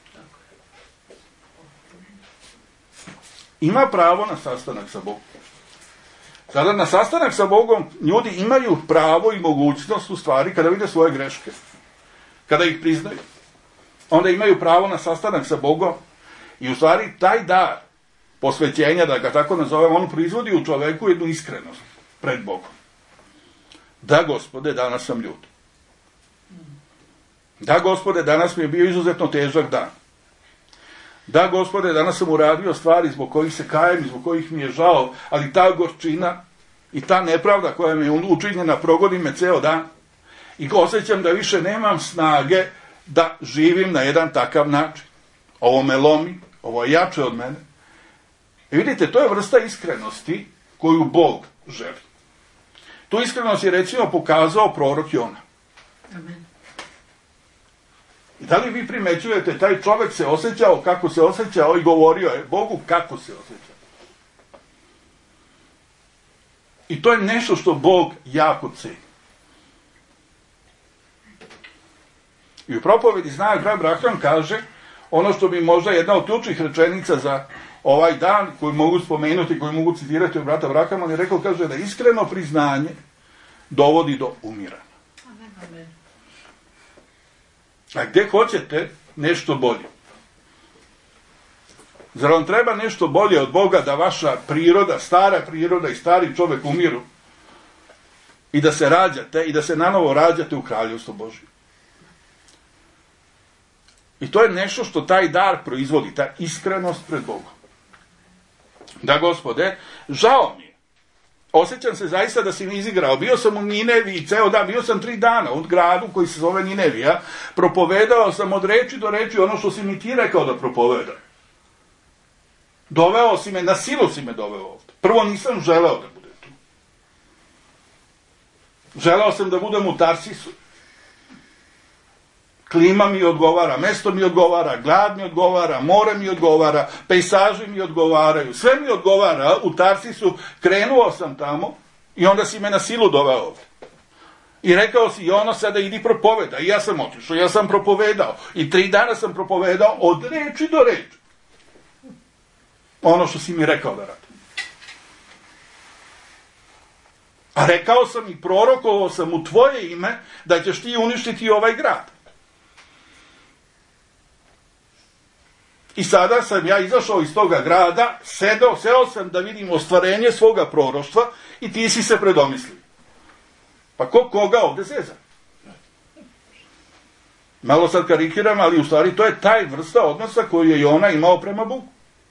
Ima pravo na sastanak sa Bogom. Sada na sastanak sa Bogom ljudi imaju pravo i mogućnost u stvari kada vide svoje greške, kada ih priznaju. Onda imaju pravo na sastanak sa Bogom i u stvari taj dar posvećenja, da ga tako nazovem, on proizvodi u čoveku jednu iskrenost pred Bogom. Da, Gospode, danas sam ljud. Da, Gospode, danas mi je bio izuzetno težak dan. Da, Gospode, danas sam uradio stvari zbog kojih se kajem, zbog kojih mi je žao, ali ta gorčina i ta nepravda koja mi je učinjena progoni me ceo dan i osjećam da više nemam snage da živim na jedan takav način. Ovo me lomi, ovo je jače od mene. I vidite, to je vrsta iskrenosti koju Bog želi. Tu iskrenost je recimo pokazao prorok Jona.
Amen.
I da li vi primećujete, taj čovjek se osjećao kako se osjećao i govorio je Bogu kako se osjećao. I to je nešto što Bog jako ceni. I u propovedi zna brat Braham kaže ono što bi možda jedna od ključnih rečenica za ovaj dan koju mogu spomenuti, koju mogu citirati od brata Brahama, on je rekao, kaže da iskreno priznanje dovodi do umiranja.
Amen.
A gdje hoćete nešto bolje? Zar vam treba nešto bolje od Boga da vaša priroda, stara priroda i stari čovjek umiru i da se rađate i da se nanovo rađate u kraljevstvo Božje? I to je nešto što taj dar proizvodi, ta iskrenost pred Bogom. Da, Gospode, žao mi je. Osjećam se zaista da si mi izigrao. Bio sam u Nineviji ceo dan, bio sam tri dana u gradu koji se zove Ninevija, propovedao sam od reči do reči ono što si mi ti rekao da propovedam. Doveo si me, na silu si me doveo ovdje. Prvo nisam želeo da budem tu. Želeo sam da budem u Tarsisu. Klima mi odgovara, mesto mi odgovara, glad mi odgovara, more mi odgovara, pejsaži mi odgovaraju, sve mi odgovara u Tarsisu, krenuo sam tamo i onda si me na silu doveo ovdje. I rekao si, i ono sada idi propoveda. I ja sam otišao, ja sam propovedao. I tri dana sam propovedao od reči do reči. Ono što si mi rekao da radim. A rekao sam i prorokovao sam u tvoje ime da ćeš ti uništiti ovaj grad. I sada sam ja izašao iz toga grada, sedao, seo sam da vidim ostvarenje svoga proroštva i ti si se predomislio. Pa ko koga ovdje zeza? Malo sad karikiram, ali u stvari to je taj vrsta odnosa koju je Jona imao prema Bogu.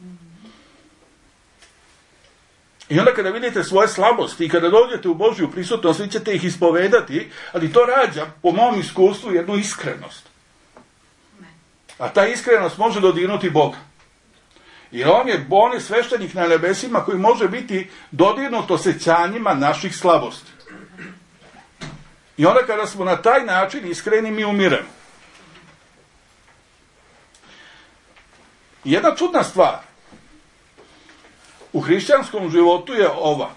I onda kada vidite svoje slabosti i kada dođete u Božju prisutnost, vi ćete ih ispovedati, ali to rađa, po mom iskustvu, jednu iskrenost. A ta iskrenost može dodirnuti Boga. Jer on je, on je sveštenik na nebesima koji može biti dodirnut osjećanjima naših slabosti. I onda kada smo na taj način iskreni, mi umiremo. Jedna čudna stvar u hrišćanskom životu je ova.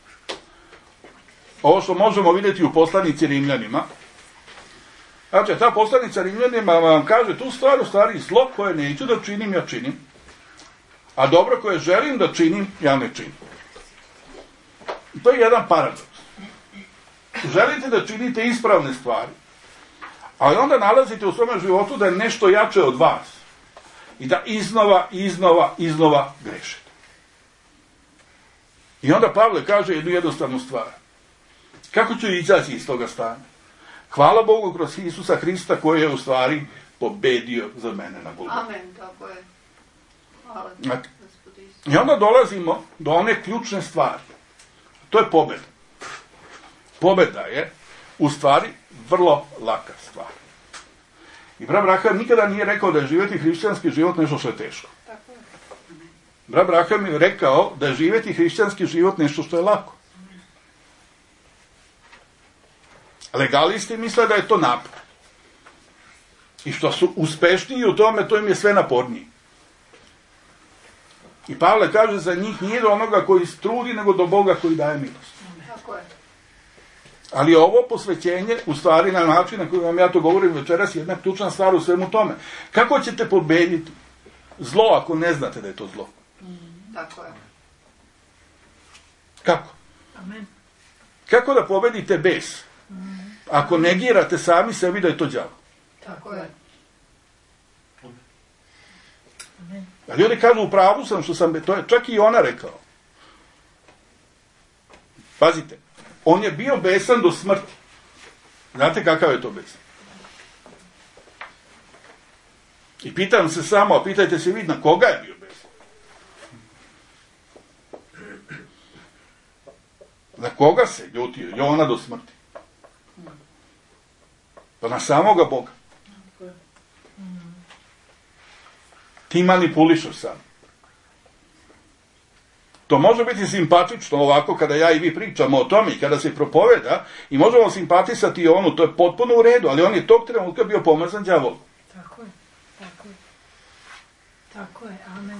Ovo što možemo vidjeti u poslanici Rimljanima. Znači, ta poslanica Rimljanima vam kaže tu stvar, u stvari zlo koje neću da činim, ja činim. A dobro koje želim da činim, ja ne činim. I to je jedan paradoks. Želite da činite ispravne stvari, ali onda nalazite u svome životu da je nešto jače od vas. I da iznova, iznova, iznova grešite. I onda Pavle kaže jednu jednostavnu stvar. Kako ću izaći iz toga stanja? Hvala Bogu kroz Isusa Hrista koji je u stvari pobedio za mene na Golgotu.
Amen, tako je. Hvala Gospodi Isus.
I onda dolazimo do one ključne stvari. To je pobeda. Pobeda je u stvari vrlo laka stvar. I brat Braham nikada nije rekao da je živjeti hrišćanski život nešto što je teško.
Tako je.
Brat Braham je rekao da je živjeti hrišćanski život nešto što je lako. Legalisti misle da je to napor. I što su uspešniji u tome, to im je sve naporniji. I Pavle kaže za njih nije do onoga koji trudi, nego do Boga koji daje milost.
Tako je.
Ali ovo posvećenje, u stvari na način na koji vam ja to govorim večeras, je jedna ključna stvar u svemu tome. Kako ćete pobediti zlo ako ne znate da je to zlo?
Mm, tako je.
Kako?
Amen.
Kako da pobedite bes? Mm. Ako negirate sami sebi da je to đavo.
Tako je. Amen.
A ljudi kažu, u pravu sam što sam, to je čak i ona rekao. Pazite, on je bio besan do smrti. Znate kakav je to besan? I pitam se samo, a pitajte se vi, na koga je bio besan? Na koga se ljutio Jona do smrti? Pa na samoga Boga. Ti manipulišaš sam. To može biti simpatično ovako kada ja i vi pričamo o tome i kada se propoveda i možemo simpatisati i onu, to je potpuno u redu, ali on je tog trenutka bio pomazan đavolom.
Tako je, tako je. Tako je, amen.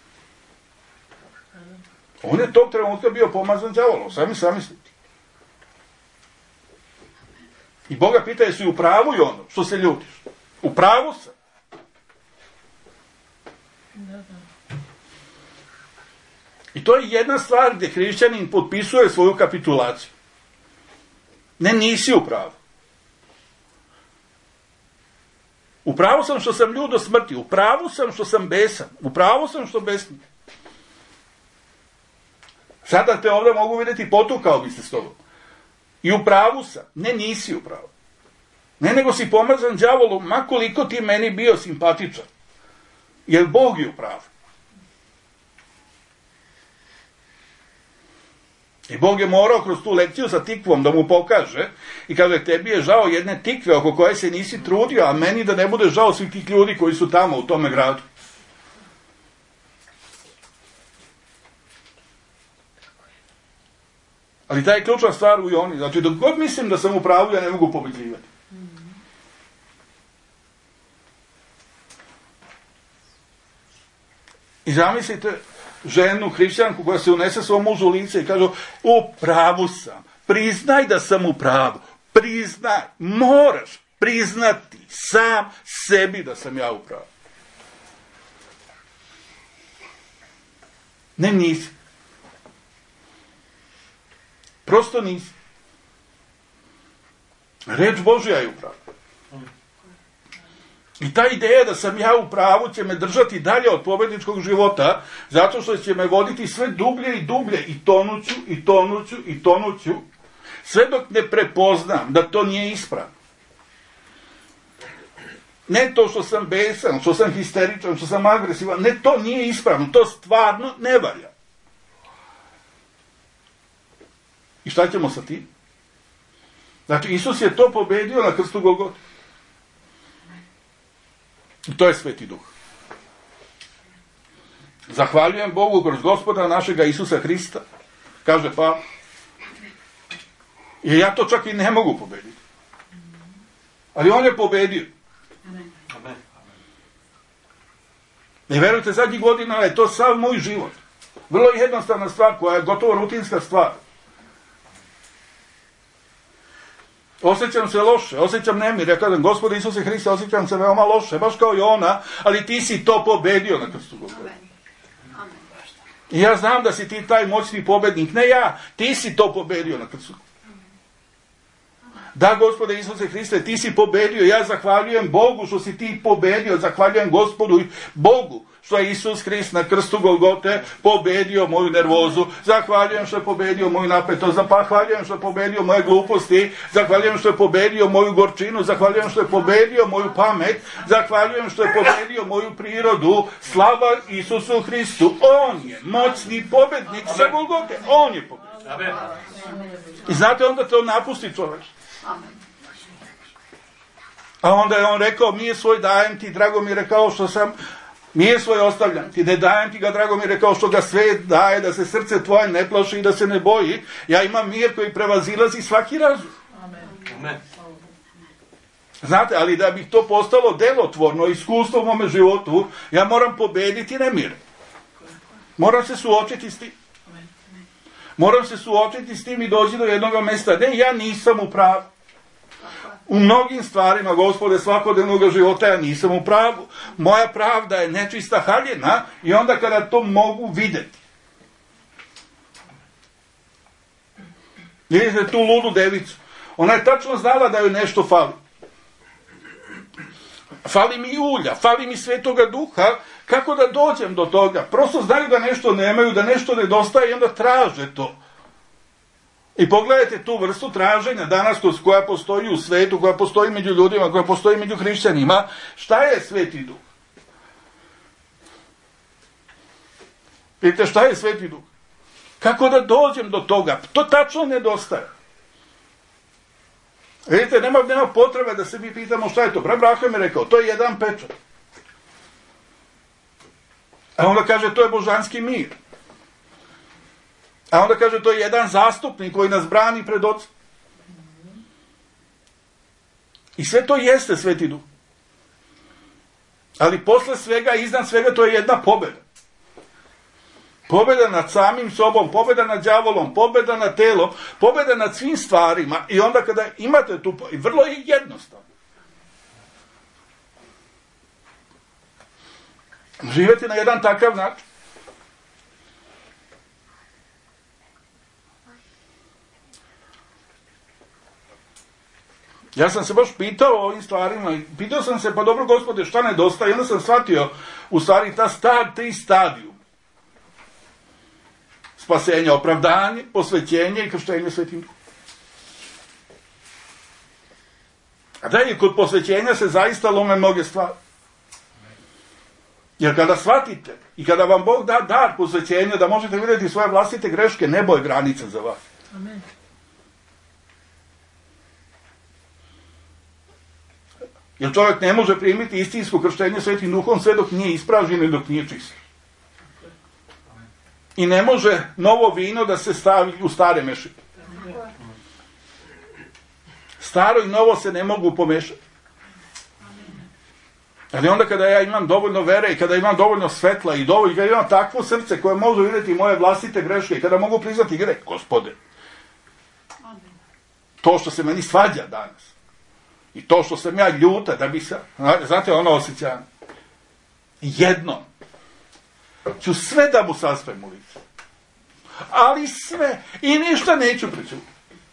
Amen.
On je tog trenutka bio pomazan đavolom, sami zamislite. I Boga pita, jesi u pravu i ono što se ljutiš? U pravu sam.
Da, da.
I to je jedna stvar gdje hrišćanin potpisuje svoju kapitulaciju. Ne, nisi u pravu. U pravu sam što sam ljud do smrti. U pravu sam što sam besan. U pravu sam što besnim. Sada te ovdje mogu vidjeti, potukao bi se s tobom. I u pravu sam. Ne, nisi u pravu. Ne, nego si pomazan đavolom, ma koliko ti meni bio simpatičan. Jer Bog je u pravu. I Bog je morao kroz tu lekciju sa tikvom da mu pokaže i kaže, tebi je žao jedne tikve oko koje se nisi trudio, a meni da ne bude žao svih tih ljudi koji su tamo u tome gradu. Ali ta je ključna stvar u Joni. Znači, dok god mislim da sam u pravu, ja ne mogu pobeđivati. I zamislite ženu, hrišćanku, koja se unese svom mužu u lice i kaže, u pravu sam, priznaj da sam u pravu, priznaj, moraš priznati sam sebi da sam ja u pravu. Ne, nisi. Prosto nisi. Reč Božja je u pravu. I ta ideja da sam ja u pravu će me držati dalje od pobjedničkog života, zato što će me voditi sve dublje i dublje i tonuću, i tonuću, i tonuću, sve dok ne prepoznam da to nije ispravno. Ne to što sam besan, što sam histeričan, što sam agresivan, ne, to nije ispravno, to stvarno ne valja. I šta ćemo sa tim? Znači, Isus je to pobedio na krstu Golgote. I to je Sveti Duh. Zahvaljujem Bogu kroz Gospoda našega Isusa Hrista, kaže Pavle. Jer ja to čak i ne mogu pobediti. Ali on je pobedio.
Amen.
I verujte, zadnjih godina je to sav moj život. Vrlo jednostavna stvar, koja je gotovo rutinska stvar. Osjećam se loše, osjećam nemir. Ja kažem, Gospode Isuse Hriste, osjećam se veoma loše, baš kao i ona, ali ti si to pobedio na krstu Golgote. I ja znam da si ti taj moćni pobednik. Ne ja, ti si to pobedio na krstu. Da, Gospode Isuse Hriste, ti si pobedio. Ja zahvaljujem Bogu što si ti pobedio. Zahvaljujem Gospodu i Bogu što je Isus Hrist na krstu Golgote pobedio moju nervozu. Zahvaljujem što je pobedio moju napetost. Zahvaljujem što je pobedio moje gluposti. Zahvaljujem što je pobedio moju gorčinu. Zahvaljujem što je pobedio moju pamet. Zahvaljujem što je pobedio moju prirodu. Slava Isusu Hristu. On je moćni pobednik sa Golgote. On je pobednik. I znate, onda to napusti čovjek. A onda je on rekao, nije svoj dajem ti, drago mi je rekao što sam, nije svoj ostavljam ti, ne dajem ti ga, drago mi je rekao što ga sve daje, da se srce tvoje ne plaši i da se ne boji. Ja imam mir koji prevazilazi svaki razum.
Amen.
Znate, ali da bi to postalo delotvorno iskustvo u mome životu, ja moram pobediti nemir. Moram se suočiti s tim. Moram se suočiti s tim i doći do jednog mjesta. Ne, ja nisam u pravu. U mnogim stvarima, Gospode, svakodnevnog života ja nisam u pravu. Moja pravda je nečista haljina i onda kada to mogu vidjeti. Vidite tu ludu devicu. Ona je tačno znala da joj nešto fali. Fali mi ulja, fali mi Svetoga Duha. Kako da dođem do toga? Prosto znaju da nešto nemaju, da nešto nedostaje i onda traže to. I pogledajte tu vrstu traženja danas koja postoji u svetu, koja postoji među ljudima, koja postoji među hrišćanima. Šta je Sveti Duh? Vidite, šta je Sveti Duh? Kako da dođem do toga? To tačno nedostaje. Vidite, nema, nema potrebe da se mi pitamo šta je to. Brat Braham je rekao, to je jedan pečat. A onda kaže, to je božanski mir. A onda kaže, to je jedan zastupnik koji nas brani pred Ocem. I sve to jeste Sveti Duh. Ali posle svega, iznad svega, to je jedna pobjeda. Pobjeda nad samim sobom, pobjeda nad đavolom, pobjeda nad telom, pobjeda nad svim stvarima. I onda kada imate tu, i vrlo je jednostavno. Živjeti na jedan takav način. Ja sam se baš pitao o ovim stvarima. Pitao sam se, pa dobro Gospode, šta nedostaje? I onda sam shvatio, u stvari, ta stad, tri stadiju. Spasenje, opravdanje, posvećenje i krštenje Svetim Duhom. A da je kod posvećenja se zaista lome mnoge stvari. Jer kada shvatite i kada vam Bog da dar posvećenja da možete vidjeti svoje vlastite greške, nebo je granica za vas.
Amen.
Jer čovjek ne može primiti istinsko krštenje Svetim Duhom sve dok nije ispražnjen i dok nije čist. I ne može novo vino da se stavi u stare mešike. Staro i novo se ne mogu pomešati. Ali onda kada ja imam dovoljno vere i kada imam dovoljno svetla i dovoljno, kada imam takvo srce koje može vidjeti moje vlastite greške i kada mogu priznati greh, Gospode, to što se meni svađa danas i to što sam ja ljuta da bi se, znate ono osjećanje, jednom ću sve da mu saspem u lice, ali sve i ništa neću pričuti.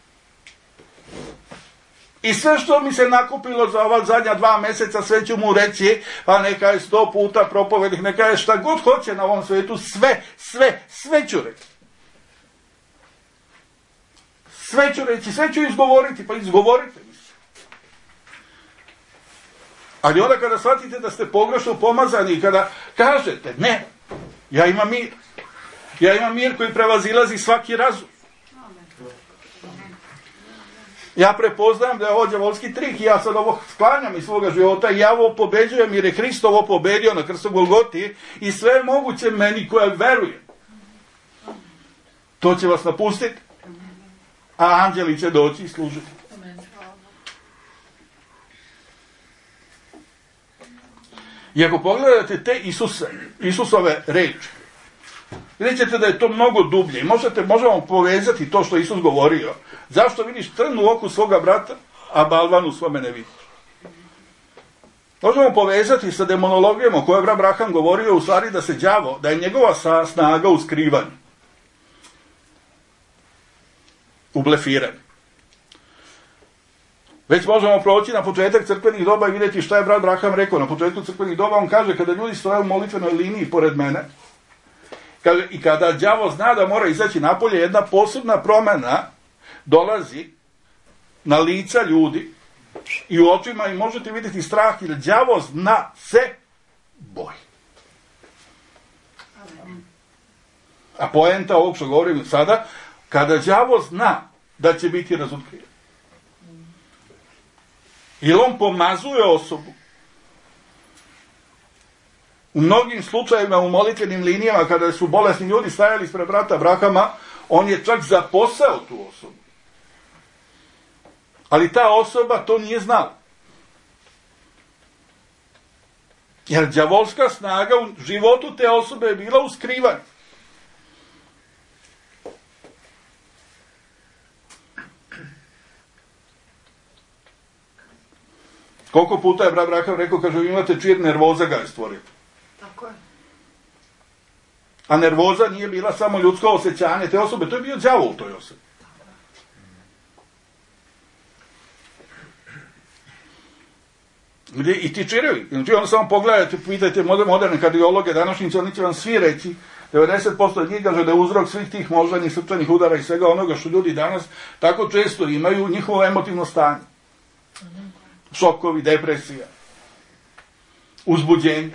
I sve što mi se nakupilo za ova zadnja dva mjeseca, sve ću mu reći, pa neka je sto puta propovednih, neka je šta god hoće na ovom svijetu, sve, sve, sve ću reći. Sve ću reći, sve ću izgovoriti, pa izgovorite mi se. Ali onda kada shvatite da ste pogrešno pomazani i kada kažete, ne, ja imam mir. Ja imam mir koji prevazilazi svaki razum. Ja prepoznam da je ovo đavolski trik i ja sad ovo sklanjam iz svoga života i ja ovo pobeđujem jer je Hrist ovo pobedio na krstu Golgoti i sve moguće meni koja verujem. To će vas napustiti, a anđeli će doći i služiti. I ako pogledate te Isuse, Isusove reči, vidjet ćete da je to mnogo dublje i možete, možemo povezati to što je Isus govorio. Zašto vidiš trn u oku svoga brata, a balvan u svome ne vidiš? Možemo povezati sa demonologijom o kojoj je Abraham govorio u stvari da se đavo, da je njegova snaga u skrivanju, u blefiranju. Već možemo proći na početak crkvenih doba i vidjeti šta je brat Abraham rekao. Na početku crkvenih doba on kaže, kada ljudi stoje u molitvenoj liniji pored mene, i kada đavo zna da mora izaći napolje, jedna posebna promjena dolazi na lica ljudi i u očima i možete vidjeti strah, jer đavo zna se boji. A poenta ovog što govorim sada, kada đavo zna da će biti razotkriven. Jer on pomazuje osobu. U mnogim slučajevima u molitvenim linijama, kada su bolesni ljudi stajali ispred brata Abrahama, on je čak zaposao tu osobu. Ali ta osoba to nije znala. Jer đavolska snaga u životu te osobe je bila u skrivanju. Koliko puta je brat Abraham rekao, kaže, vi imate čir, nervoza ga je stvorila.
Tako je.
A nervoza nije bila samo ljudsko osjećanje te osobe, to je bio đavo u toj osobi. Gdje i ti čirevi, znači onda samo pogledajte, pitajte moderne kardiologe današnjice, oni će vam svi reći, devedeset posto njih kaže da je uzrok svih tih moždanih srčanih udara i svega onoga što ljudi danas tako često imaju njihovo emotivno stanje. Šokovi, depresija, uzbuđenje.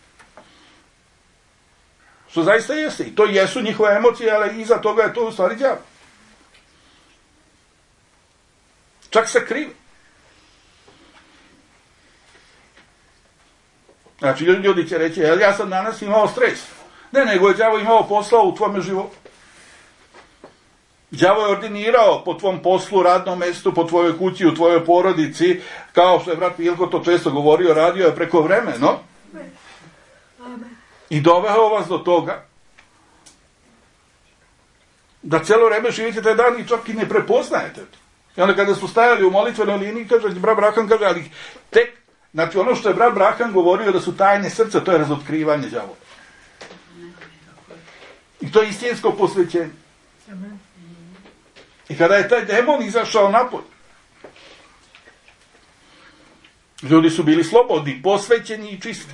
Što zaista jeste. I to jesu njihove emocije, ali iza toga je to u stvari đavo. Čak se krivi. Znači, ljudi će reći, jel ja sam danas imao stres? Ne, nego je đavo imao posla u tvome životu. Đavo je ordinirao po tvom poslu, radnom mjestu, po tvojoj kući, u tvojoj porodici, kao što je brat Pilko to često govorio, radio je prekovremeno i doveo vas do toga da cijelo vreme živite taj dan i čak i ne prepoznajete to. I onda kada su stajali u molitvenoj liniji, kaže, brat Abraham kaže, ali tek, znači ono što je brat Abraham govorio da su tajne srca, to je razotkrivanje đavola. I to je istinsko posvećenje. I kada je taj demon izašao napolje, ljudi su bili slobodni, posvećeni i čisti.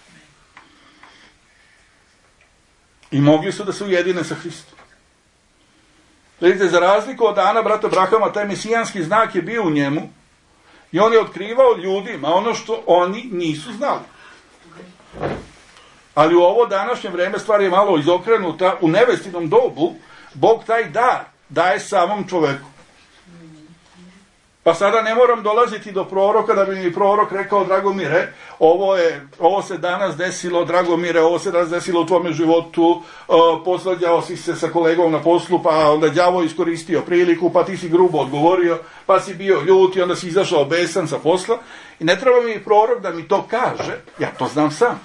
I mogli su da se ujedine sa Hristom. Vidite, za razliku od dana brata Abrahama, taj mesijanski znak je bio u njemu i on je otkrivao ljudima ono što oni nisu znali. Ali u ovo današnje vreme stvar je malo izokrenuta. U nevestinom dobu Bog taj dar daje samom čoveku. Pa sada ne moram dolaziti do proroka da bi mi prorok rekao, Dragomire, ovo, je, ovo se danas desilo, Dragomire, ovo se danas desilo u tvome životu, uh, posvađao si se sa kolegom na poslu, pa onda đavo iskoristio priliku, pa ti si grubo odgovorio, pa si bio ljut i onda si izašao besan sa posla. I ne treba mi prorok da mi to kaže, ja to znam sam.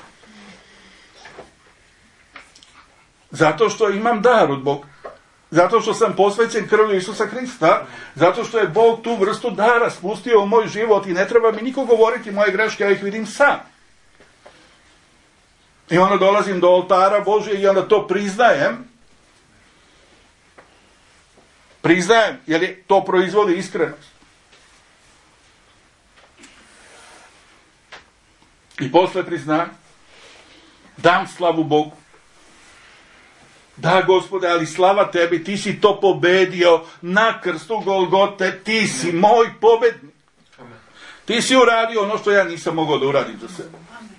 Zato što imam dar od Boga. Zato što sam posvećen krvlju Isusa Hrista, zato što je Bog tu vrstu dara spustio u moj život i ne treba mi niko govoriti moje greške, ja ih vidim sam. I onda dolazim do oltara Božije i onda to priznajem. Priznajem, jer je to proizvodi iskrenost. I posle priznanja dam slavu Bogu. Da, Gospode, ali slava tebi, ti si to pobedio na krstu Golgote, ti si moj pobednik. Ti si uradio ono što ja nisam mogao da uradim za sebe.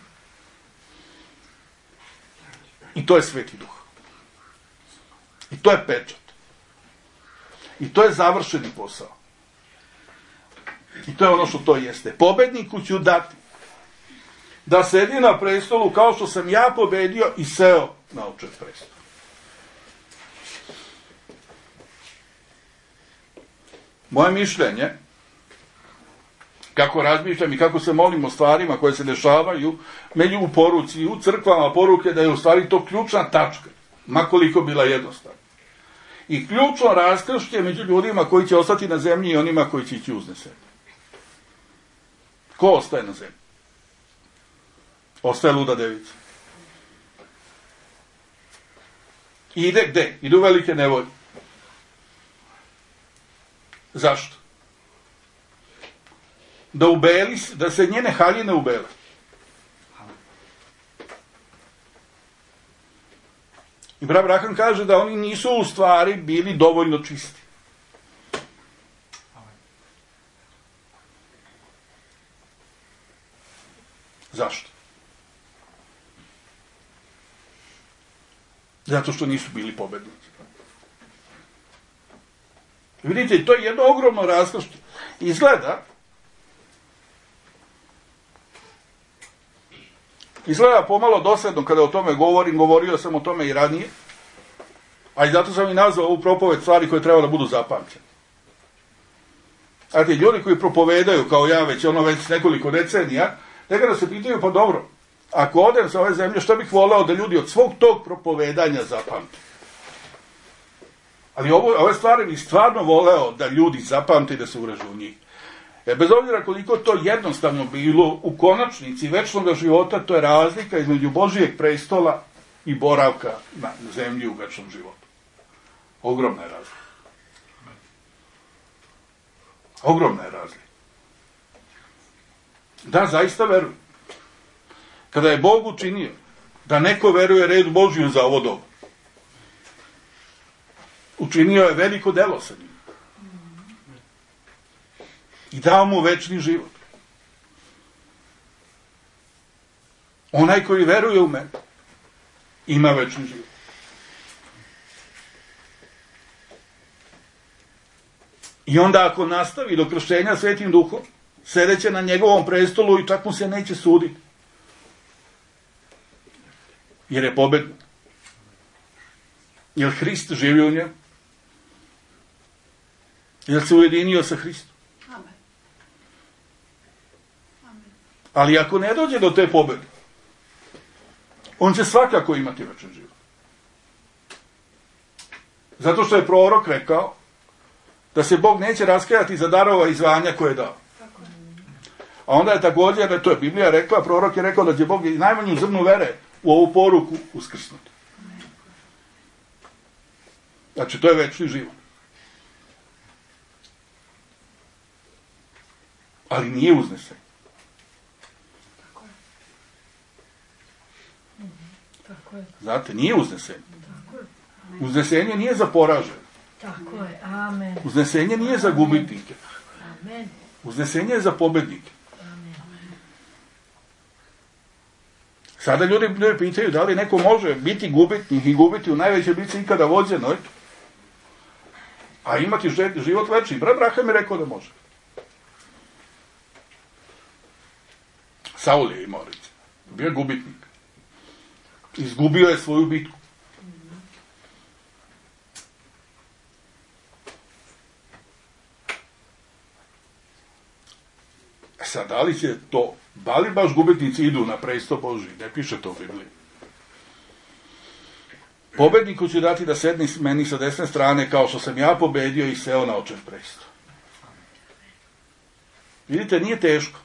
I to je Sveti Duh. I to je pečat. I to je završeni posao. I to je ono što to jeste. Pobedniku ću dati da sedi na prestolu kao što sam ja pobedio i seo na očev prestol. Moje mišljenje, kako razmišljam i kako se molim o stvarima koje se dešavaju među u poruci, u crkvama poruke, da je u stvari to ključna tačka, makoliko bila jednostavna. I ključno raskršće među ljudima koji će ostati na zemlji i onima koji će ići uzneseni. Ko ostaje na zemlji? Ostaje luda devica. I ide gde? Ide u velike nevolje. Zašto? Da ubeli, da se njene haljine ubele. I brat Braham kaže da oni nisu u stvari bili dovoljno čisti. Zašto? Zato što nisu bili pobednici. Vidite, to je jedno ogromno raskršće. Izgleda, izgleda pomalo dosadno kada o tome govorim, govorio sam o tome i ranije, a i zato sam i nazvao ovu propoved stvari koje treba da budu zapamćene. A ti ljudi koji propovedaju, kao ja već ono već nekoliko decenija, nekada se pitaju, pa dobro, ako odem sa ove zemlje, što bih voleo da ljudi od svog tog propovedanja zapamte? Ali ovo, ove stvari bih stvarno voleo da ljudi zapamte i da se uražu u njih. Jer bez obzira koliko to jednostavno bilo, u konačnici večnog života, to je razlika između Božijeg prestola i boravka na zemlji u večnom životu. Ogromna je razlika. Ogromna je razlika. Da, zaista verujem. Kada je Bog učinio da neko veruje red Božiju za ovo dobu, učinio je veliko delo sa njim. I dao mu večni život. Onaj koji veruje u mene ima večni život. I onda ako nastavi do krštenja Svetim Duhom, sedeće na njegovom prestolu i čak mu se neće suditi. Jer je pobednik. Jer Hrist živi u njemu. Jer se ujedinio sa Hristom.
Amen. Amen.
Ali ako ne dođe do te pobede, on će svakako imati večan život. Zato što je prorok rekao da se Bog neće raskajati za darova i zvanja koje je dao. A onda je također, to je Biblija rekla, prorok je rekao da će Bog i najmanju zrnu vere u ovu poruku uskrsnuti. Znači, to je večni život. Ali nije uznesen.
Tako je. Tako je.
Znate, nije uznesen.
Tako je.
Uznesenje nije za poražene.
Tako je. Amen.
Uznesenje nije za gubitnike.
Amen.
Uznesenje je za pobednike.
Amen.
Sada ljudi ne pitaju da li neko može biti gubitnik i gubiti u najvećoj bici ikada vođenoj, a imati život večni. Brat Braham je rekao da može. Saul je imao, recimo. Bio je gubitnik. Izgubio je svoju bitku. E sad, da li će to, da li baš gubitnici idu na presto Božji? Ne piše to u Bibliji. Pobedniku ću dati da sedni meni sa desne strane kao što sam ja pobedio i seo na očev presto. Vidite, nije teško.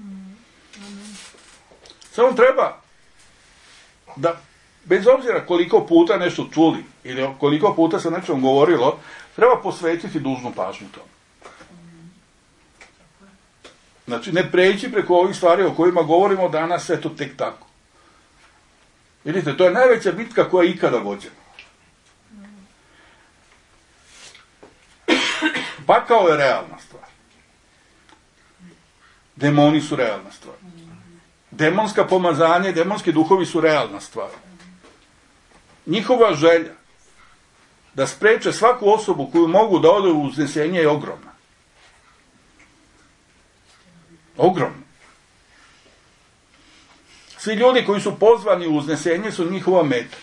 Samo treba da, bez obzira koliko puta nešto čuli ili koliko puta se nečem govorilo, treba posvetiti dužnu pažnju tomu. Znači, ne preći preko ovih stvari o kojima govorimo danas, eto tek tako. Vidite, to je najveća bitka koja je ikada vođena. Pakao je realna stvar. Demoni su realna stvar. Demonska pomazanje, demonski duhovi su realna stvar. Njihova želja da spreče svaku osobu koju mogu da ode u uznesenje je ogromna. Ogromno. Svi ljudi koji su pozvani u uznesenje su njihova meta.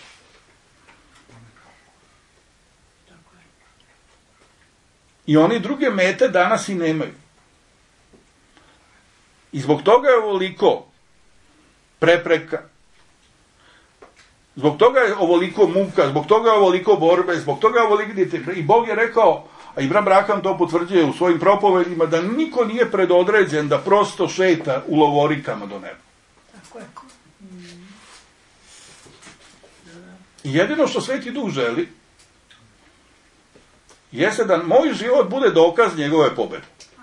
I oni druge mete danas i nemaju. I zbog toga je ovoliko prepreka, zbog toga je ovoliko muka, zbog toga je ovoliko borbe, zbog toga je ovoliko... I Bog je rekao, a Ibram Braham to potvrđuje u svojim propovedima, da niko nije predodređen da prosto šeta u lovorikama do neba.
Tako je.
I jedino što Sveti Duh želi, jeste da moj život bude dokaz njegove pobede.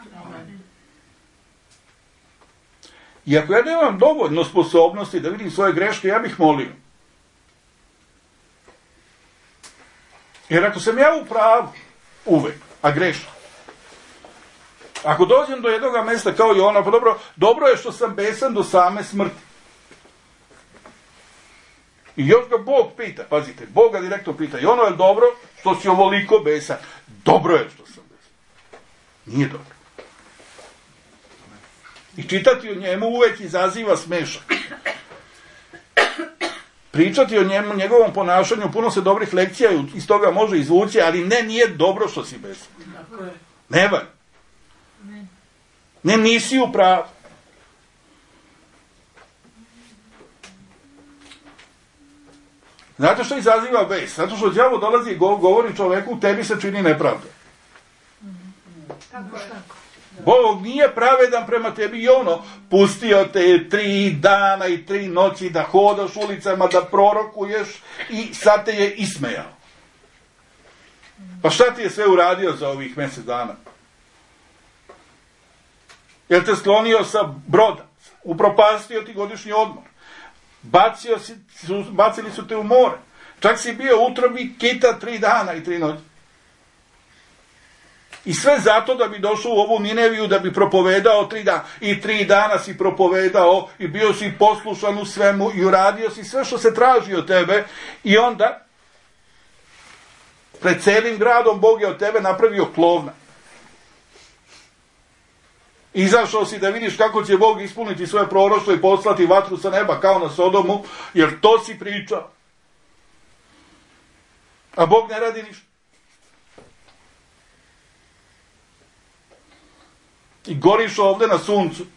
I ako ja nemam dovoljno sposobnosti da vidim svoje greške, ja bih molio. Jer ako sam ja u pravu, uvek, a grešim, ako dođem do jednog mesta kao i ona, pa dobro, dobro je što sam besan do same smrti. I još ga Bog pita, pazite, Bog ga direktno pita, i ono je dobro što si ovoliko besan. Dobro je što sam besan. Nije dobro. I čitati o njemu uvek izaziva smešak. Pričati o njemu, njegovom ponašanju, puno se dobrih lekcija iz toga može izvući, ali ne, nije dobro što si besan. Ne valj. Ne, nisi u pravu. Znate što izaziva bes? Zato što đavo dolazi i govori čoveku, tebi se čini nepravda.
Tako, tako.
Bog nije pravedan prema tebi i ono, pustio te tri dana i tri noći da hodaš ulicama, da prorokuješ i sad te je ismejao. Pa šta ti je sve uradio za ovih mjesec dana? Jel te sklonio sa broda? Upropastio ti godišnji odmor? Bacio si, su, bacili su te u more? Čak si bio u utrobi kita tri dana i tri noći. I sve zato da bi došao u ovu Nineviju, da bi propovedao tri dana. I tri dana si propovedao i bio si poslušan u svemu i uradio si sve što se traži od tebe. I onda, pred celim gradom, Bog je od tebe napravio klovna. Izašao si da vidiš kako će Bog ispuniti svoje proroštvo i poslati vatru sa neba kao na Sodomu, jer to si pričao. A Bog ne radi ništa. I goriš ovdje na suncu.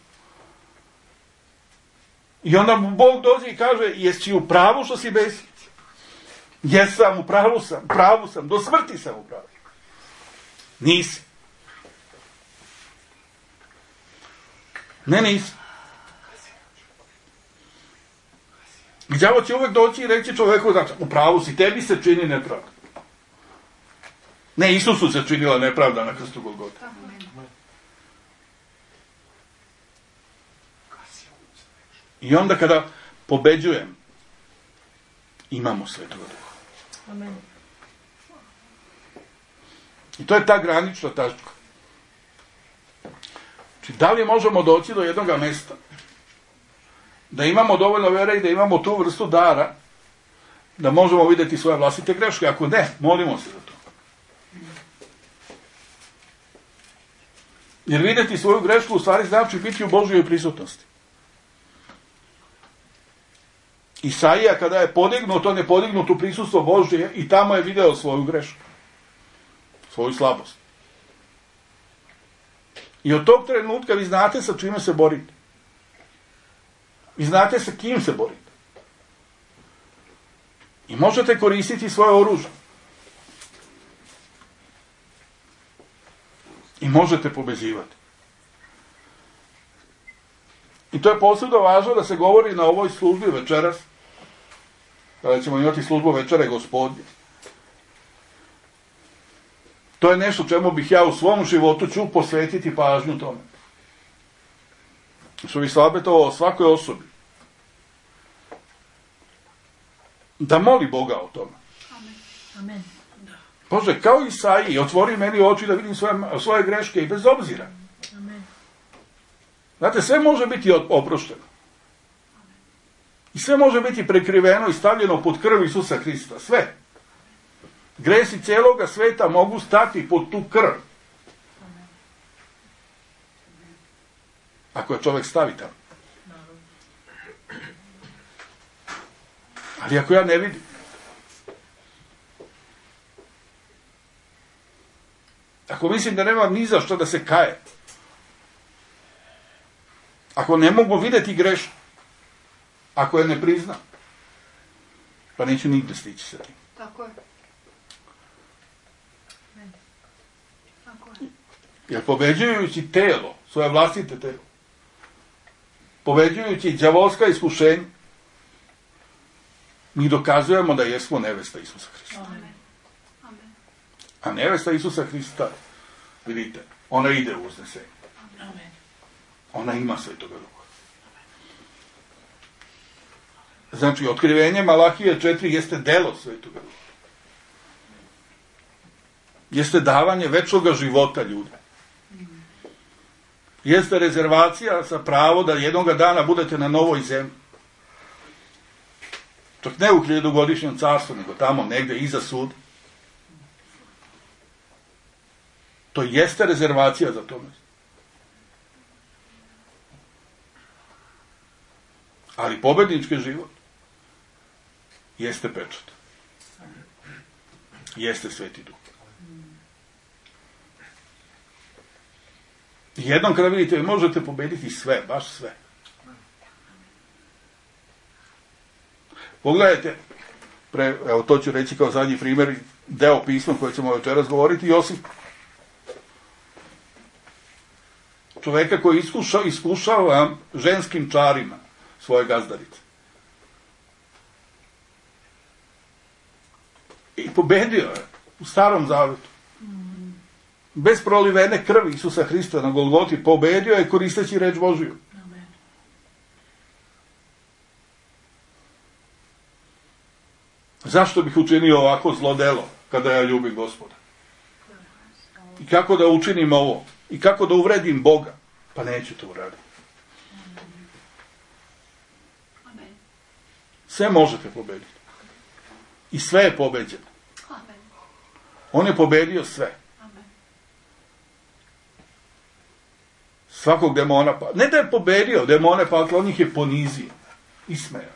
I onda Bog dođe i kaže, jesi u pravu što si besan? Jesam, u pravu sam, pravu sam, do smrti sam u pravu. Nisi. Ne, nisi. I đavo će uvek doći i reći čoveku, znači, u pravu si, tebi se čini nepravda. Ne, Isusu se činila nepravda na krstu Golgota. I onda kada pobeđujem, imamo Svetoga Duha.
Amen.
I to je ta granična tačka. Znači, da li možemo doći do jednog mjesta, da imamo dovoljno vere i da imamo tu vrstu dara, da možemo vidjeti svoje vlastite greške? Ako ne, molimo se za to. Jer vidjeti svoju grešku u stvari znači biti u Božjoj prisutnosti. Isaija kada je podignut, on je podignut u prisustvo Božje i tamo je video svoju grešku, svoju slabost. I od tog trenutka vi znate sa čime se borite. Vi znate sa kim se borite. I možete koristiti svoje oružje. I možete pobeđivati. I to je posebno važno da se govori na ovoj službi večeras, kada ćemo imati službu večere Gospodnje. To je nešto čemu bih ja u svom životu ću posvetiti pažnju tome. Što bih savjetovao o svakoj osobi. Da moli Boga o tome.
Amen.
Bože, kao Isaiji, otvori meni oči da vidim svoje, svoje greške i bez obzira.
Amen.
Znate, sve može biti oprošteno. I sve može biti prekriveno i stavljeno pod krv Isusa Hrista. Sve. Gresi cijeloga sveta mogu stati pod tu krv. Ako je čovjek stavi tamo. Ali ako ja ne vidim. Ako mislim da nemam ni za što da se kaje. Ako ne mogu vidjeti grešku. Ako je ne priznam. Pa neću nigde stići sa tim.
Tako je. Tako je.
Jer pobeđujući telo, svoje vlastite telo, pobeđujući đavolska iskušenja, mi dokazujemo da jesmo nevesta Isusa Hrista.
Amen. Amen.
A nevesta Isusa Hrista, vidite, ona ide u uznesenje.
Amen.
Ona ima Svetoga Duha. Znači, otkrivenje Malahije četiri jeste delo Svetoga Duha. Jeste davanje večnoga života ljudi. Jeste rezervacija za pravo da jednoga dana budete na novoj zemlji. Čak ne u hiljadugodišnjem carstvu, nego tamo negde iza suda. To jeste rezervacija za to mjesto. Ali pobednički život jeste pečat. Jeste Sveti Duh. Jednom kada vidite, vi možete pobediti sve, baš sve. Pogledajte, pre, evo to ću reći kao zadnji primjer, deo pisma koje ćemo večeras govoriti, Josip. Čoveka koji iskuša, iskušava ženskim čarima svoje gazdarice. I pobedio je u Starom Zavetu. Bez prolivene krvi Isusa Hrista na Golgoti pobedio je koristeći reč Božiju.
Amen.
Zašto bih učinio ovako zlo delo kada ja ljubim Gospoda? I kako da učinim ovo? I kako da uvredim Boga? Pa neću to uraditi.
Amen.
Sve možete pobediti. I sve je pobeđeno.
Amen.
On je pobedio sve.
Amen.
Svakog demona, pa ne da je pobedio demone, pa on ih je ponizio. Ismejao.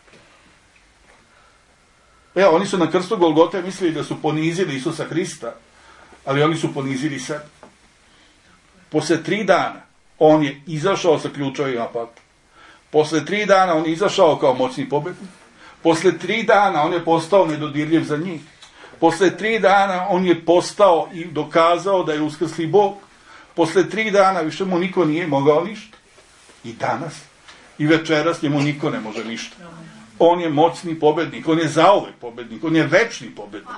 Evo, oni su na krstu Golgote mislili da su ponizili Isusa Hrista, ali oni su ponizili sebe. Posle tri dana on je izašao sa ključevima pakla. Posle tri dana on je izašao kao moćni pobednik. Posle tri dana on je postao nedodirljiv za njih. Posle tri dana on je postao i dokazao da je uskrsli Bog. Posle tri dana više mu niko nije mogao ništa. I danas, i večeras njemu niko ne može ništa. On je moćni pobednik, on je zauvek pobednik, on je večni pobednik.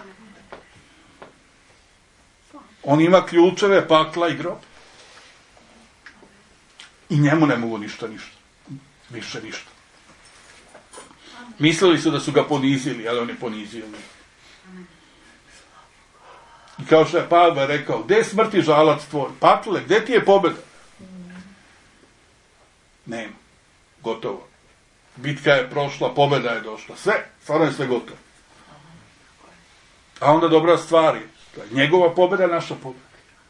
On ima ključeve pakla i grob. I njemu ne mogu ništa, ništa. Više ništa. Mislili su da su ga ponizili, ali on je ponizio njih. I kao što je Pavle rekao, gde je smrti žalac tvoj? Pakle, gde ti je pobjeda? Nema. Gotovo. Bitka je prošla, pobjeda je došla. Sve, stvarno je sve gotovo. A onda dobra stvar je, njegova pobjeda je naša pobjeda.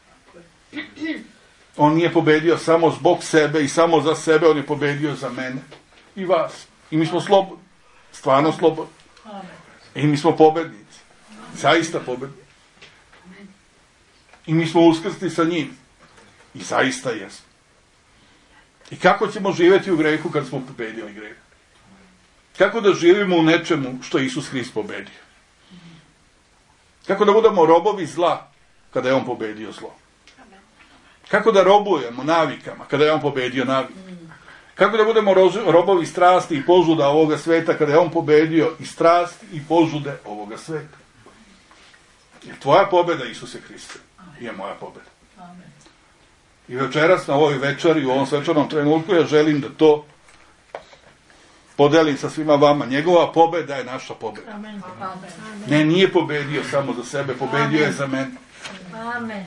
On nije pobedio samo zbog sebe i samo za sebe, on je pobedio za mene i vas. I mi smo slobodni. stvarno slobodni. I mi smo pobednici. Zaista pobednici. I mi smo uskrsli sa njim. I zaista jesmo. I kako ćemo živjeti u grehu kad smo pobedili greh? Kako da živimo u nečemu što je Isus Hrist pobedio? Kako da budemo robovi zla kada je on pobedio zlo? Kako da robujemo navikama kada je on pobedio navike? Kako da budemo robovi strasti i požuda ovoga sveta kada je on pobedio i strasti i požude ovoga sveta? Jer tvoja pobjeda, Isuse Hriste, je moja pobjeda. I večeras na ovoj večeri, u ovom svečanom trenutku, ja želim da to podelim sa svima vama. Njegova pobjeda je naša pobjeda. Ne, nije pobedio samo za sebe, pobedio je za mene.
Amen.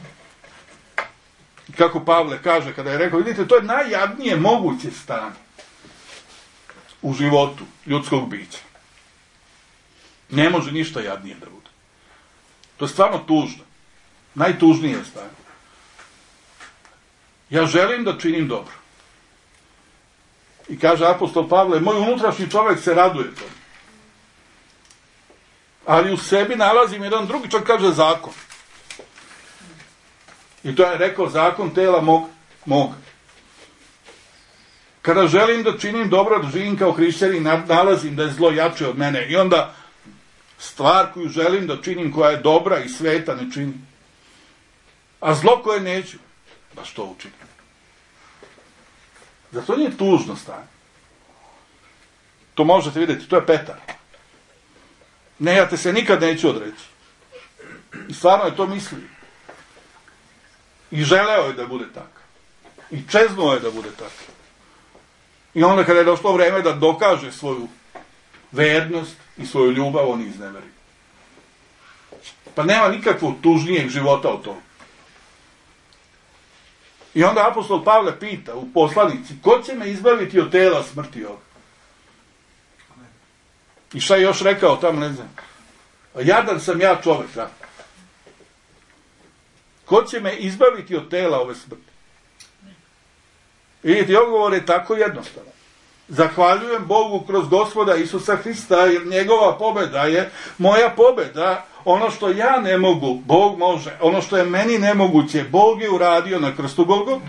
Kako Pavle kaže kada je rekao, vidite, to je najjadnije moguće stanje u životu ljudskog bića. Ne može ništa jadnije da bude. To je stvarno tužno. Najtužnije stanje. Ja želim da činim dobro. I kaže apostol Pavle, moj unutrašnji čovjek se raduje tome. Ali u sebi nalazim jedan drugi, čak kaže zakon. I to je rekao zakon tela mog, mog. Kada želim da činim dobro, da živim kao hrišćanin, nalazim da je zlo jače od mene. I onda stvar koju želim da činim, koja je dobra i sveta, ne činim. A zlo koje neću, baš to učinim. Zato nije tužno stanje. To možete vidjeti, to je Petar. Ne, ja te se nikad neću odreći. I stvarno je to mislio. I želeo je da bude tako. I čeznuo je da bude tako. I onda kada je došlo vreme da dokaže svoju vernost i svoju ljubav, on izneveri. Pa nema nikakvog tužnijeg života od toga. I onda apostol Pavle pita u poslanici, ko će me izbaviti od tela smrti ovog? I šta je još rekao tamo, ne znam. Jadan sam ja čovjek, da. Ko će me izbaviti od tela ove smrti? Vidite, odgovor je tako jednostavan. Zahvaljujem Bogu kroz Gospoda Isusa Hrista, jer njegova pobjeda je moja pobjeda. Ono što ja ne mogu, Bog može. Ono što je meni nemoguće, Bog je uradio na krstu Golgote.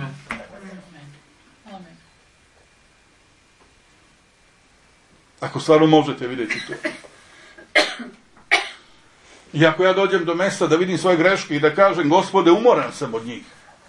Ako stvarno možete vidjeti to. I ako ja dođem do mjesta da vidim svoje greške i da kažem, Gospode, umoran sam od njih.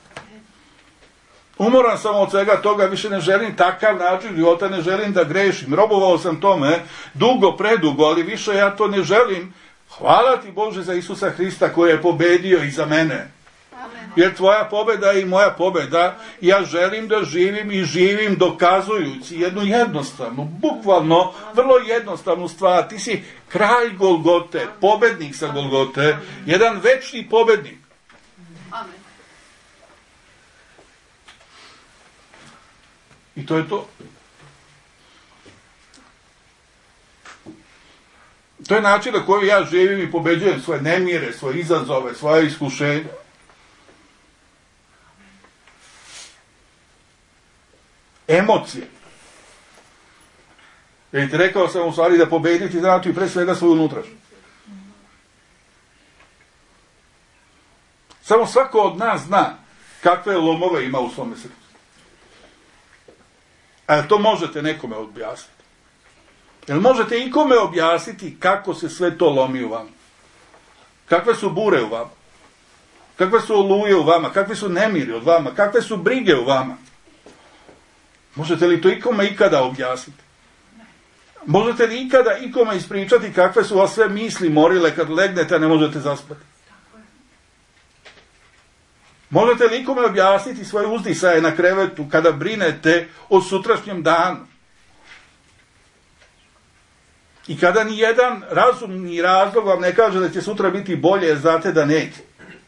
Umoran sam od svega toga, više ne želim takav način života, ne želim da grešim. Robovao sam tome dugo, predugo, ali više ja to ne želim. Hvala ti Bože za Isusa Hrista koji je pobedio i za mene. Jer tvoja pobjeda je i moja pobjeda. Ja želim da živim i živim dokazujući jednu jednostavnu, bukvalno vrlo jednostavnu stvar. Ti si kralj Golgote, pobednik sa Golgote, jedan večni pobednik.
Amen.
I to je to. To je način na koji ja živim i pobeđujem svoje nemire, svoje izazove, svoje iskušenja. Emocije. Jer ti rekao sam u stvari da pobediti znači pre svega svoju unutrašnju. Samo svako od nas zna kakve lomove ima u svome srcu. A to možete nekome objasniti? Jel možete ikome objasniti kako se sve to lomi u vama? Kakve su bure u vama? Kakve su oluje u vama? Kakve su nemiri od vama? Kakve su brige u vama? Možete li to ikome ikada objasniti? Možete li ikada ikome ispričati kakve su vas sve misli morile kad legnete, a ne možete zaspati? Možete li ikome objasniti svoje uzdisaje na krevetu kada brinete o sutrašnjem danu? I kada ni jedan razumni razlog vam ne kaže da će sutra biti bolje, jer znate da neće.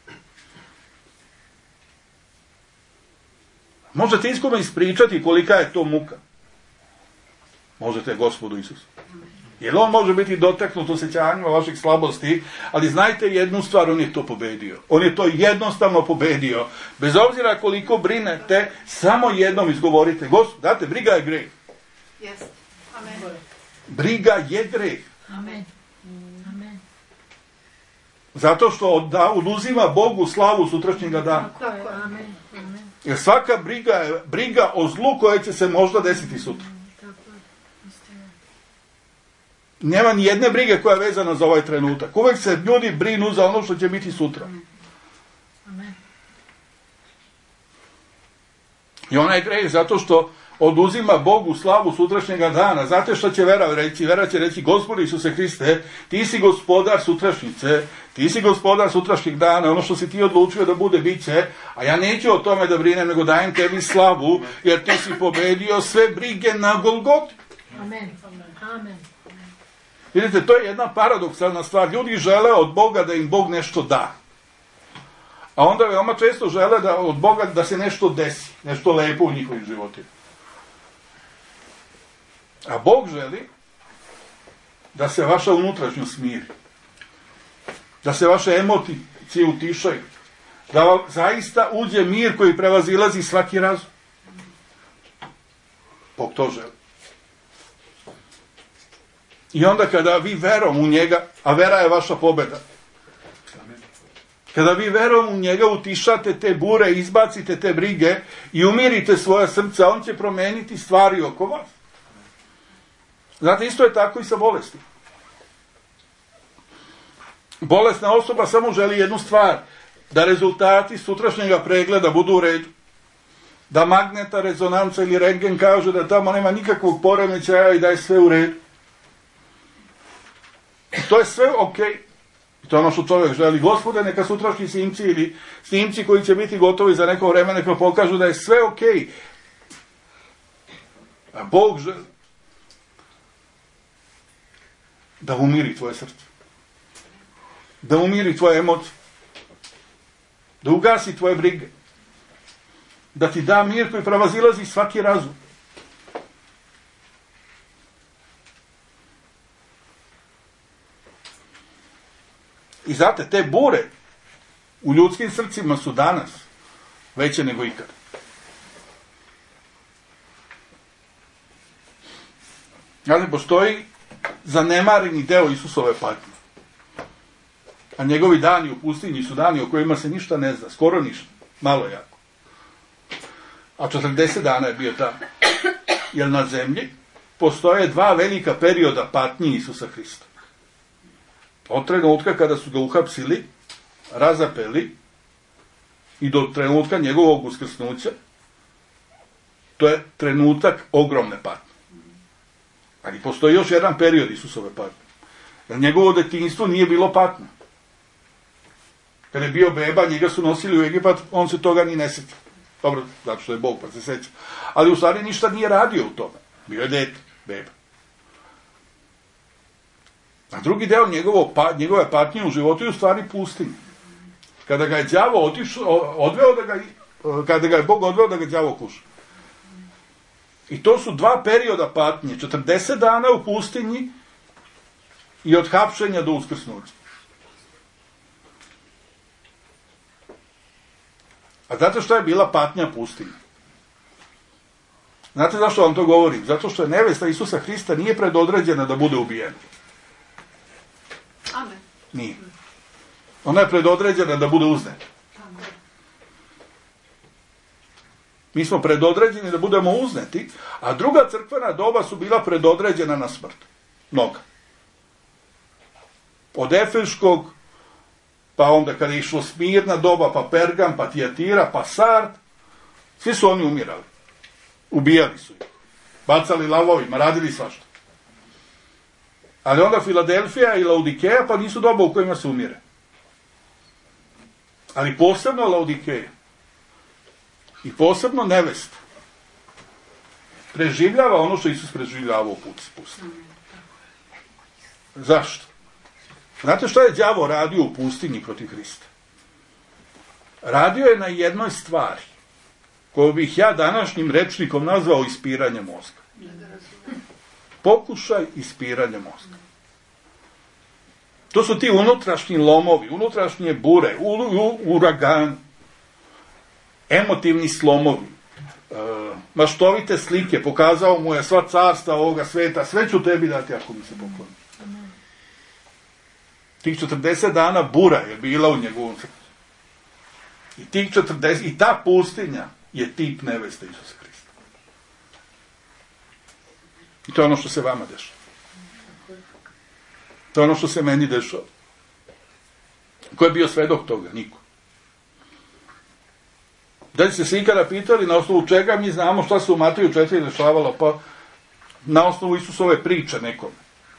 Možete iskome ispričati kolika je to muka. Možete Gospodu Isusu. Jer on može biti dotaknut osjećanjima vaših slabosti, ali znajte jednu stvar, on je to pobedio. On je to jednostavno pobedio. Bez obzira koliko brinete, samo jednom izgovorite, Gospod, date, briga je greh.
Jest. Amen.
Briga je greh.
Amen. Amen.
Zato što oduzima Bogu slavu sutrašnjega dana.
Tako je. Amen. Amen.
Jer svaka briga je briga o zlu koje će se možda desiti sutra.
Tako je. Istina.
Nema ni jedne brige koja je vezana za ovaj trenutak. Uvek se ljudi brinu za ono što će biti sutra.
Amen.
I ona je greh zato što oduzima Bogu slavu sutrašnjega dana. Znate što će vera reći? Vera će reći: Gospodи Isuse Hriste, ti si gospodar sutrašnjice, ti si gospodar sutrašnjeg dana, ono što si ti odlučio da bude, bit će, a ja neću o tome da brinem, nego dajem tebi slavu, jer ti si pobedio sve brige na Golgoti.
Amen. Amen.
Vidite, to je jedna paradoksalna stvar. Ljudi žele od Boga da im Bog nešto da. A onda veoma često žele da od Boga da se nešto desi, nešto lepo u njihovim životima. A Bog želi da se vaša unutrašnjost smiri. Da se vaše emocije utišaju. Da vam zaista uđe mir koji prevazilazi svaki razum. Bog to želi. I onda kada vi verom u njega, a vera je vaša pobeda, kada vi verom u njega utišate te bure, izbacite te brige i umirite svoja srca, on će promeniti stvari oko vas. Znate, isto je tako i sa bolesti. Bolesna osoba samo želi jednu stvar, da rezultati sutrašnjega pregleda budu u redu. Da magnetna rezonanca ili rentgen kaže da tamo nema nikakvog poremećaja i da je sve u redu. I to je sve okej. I to je ono što čovjek želi. Gospode, neka sutrašnji snimci ili snimci koji će biti gotovi za neko vreme, neka pokažu da je sve okej. A Bog želi da umiri tvoje srce. Da umiri tvoje emocije. Da ugasi tvoje brige. Da ti da mir koji prevazilazi svaki razum. I znate, te bure u ljudskim srcima su danas veće nego ikad. Ali postoji zanemareni deo Isusove patnje. A njegovi dani u pustinji su dani o kojima se ništa ne zna, skoro ništa, malo jako. A četrdeset dana je bio tamo. Jer na zemlji postoje dva velika perioda patnji Isusa Hrista. Od trenutka kada su ga uhapsili, razapeli i do trenutka njegovog uskrsnuća, to je trenutak ogromne patnje. Ali postoji još jedan period Isusove patnje. Jer njegovo detinjstvo nije bilo patnje. Kada je bio beba, njega su nosili u Egipat, on se toga ni ne sjeća. Dobro, zato što je Bog, pa se sjeća. Ali u stvari ništa nije radio u tome. Bio je dete, beba. A drugi deo njegovo, pa, njegove patnje u životu je u stvari pustinja. Kada ga je đavo otišao, odveo da ga, kada ga je Bog odveo da ga đavo kuša. I to su dva perioda patnje, četrdeset dana u pustinji i od hapšenja do uskrsnuća. A znate što je bila patnja pustinja? Znate zašto vam to govorim? Zato što je nevesta Isusa Hrista nije predodređena da bude ubijena.
Amen.
Nije. Ona je predodređena da bude uzneta. Mi smo predodređeni da budemo uzneti, a druga crkvena doba su bila predodređena na smrt. Mnoga. Od Efeškog, pa onda kada je išlo Smirna doba, pa Pergam, pa Tijatira, pa Sard, svi su oni umirali. Ubijali su ih. Bacali lavovima, radili svašta. Ali onda Filadelfija i Laodikeja, pa nisu doba u kojima se umire. Ali posebno Laodikeja i posebno nevesta preživljava ono što Isus preživljavao u pustinji. Zašto? Znate šta je đavo radio u pustinji protiv Hrista? Radio je na jednoj stvari, koju bih ja današnjim rečnikom nazvao ispiranje mozga. Pokušaj ispiranja mozga. To su ti unutrašnji lomovi, unutrašnje bure, u, u, uragan, emotivni slomovi, maštovite slike, pokazao mu je sva carstva ovoga sveta, sve ću tebi dati ako mi se pokloniš. Tih četrdeset dana bura je bila u njegovom srcu. I, tih četrdeset, i ta pustinja je tip neveste Isusa Hrista. I to je ono što se vama dešava. To je ono što se meni dešava. Ko je bio svedok toga? Niko. Da li ste se ikada pitali na osnovu čega mi znamo šta se u Mateju četiri dešavalo? Pa na osnovu Isusove priče nekome.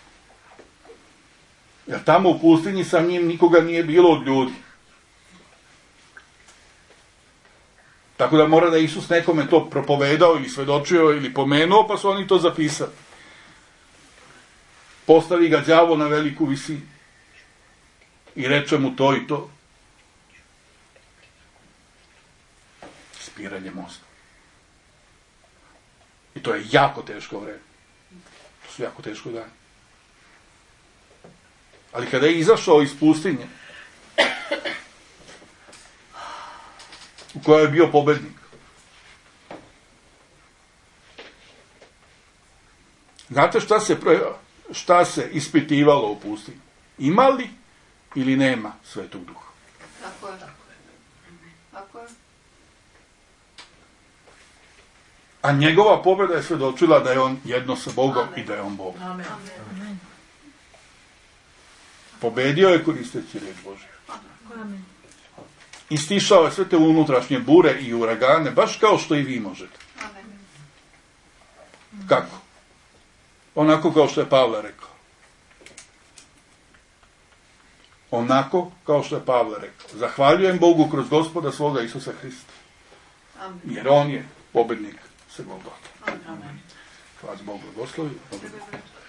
Jer tamo u pustinji sa njim nikoga nije bilo od ljudi. Tako da mora da Isus nekome to propovedao ili svedočio ili pomenuo, pa su oni to zapisali. Postavi ga đavo na veliku visinu i reče mu to i to. Spiranje mosta. I to je jako teško vreme. To su jako teško dani. Ali kada je izašao iz pustinje, u kojoj je bio pobednik, znate šta se, šta se ispitivalo u pustinji? Ima li ili nema Svetog Duha?
Tako je. Tako je.
A njegova pobjeda je svedočila da je on jedno sa Bogom. Amen. I da je on Bog.
Amen.
Pobedio je koristeći riječ Božja.
Amen.
Istišao je sve te unutrašnje bure i uragane, baš kao što i vi možete.
Amen.
Kako? Onako kao što je Pavle rekao. Onako kao što je Pavle rekao. Zahvaljujem Bogu kroz Gospoda svoga Isusa Hrista.
Amen.
Jer on je pobednik sa Golgota.
Amen.
Hvala Bogu, blagoslovi.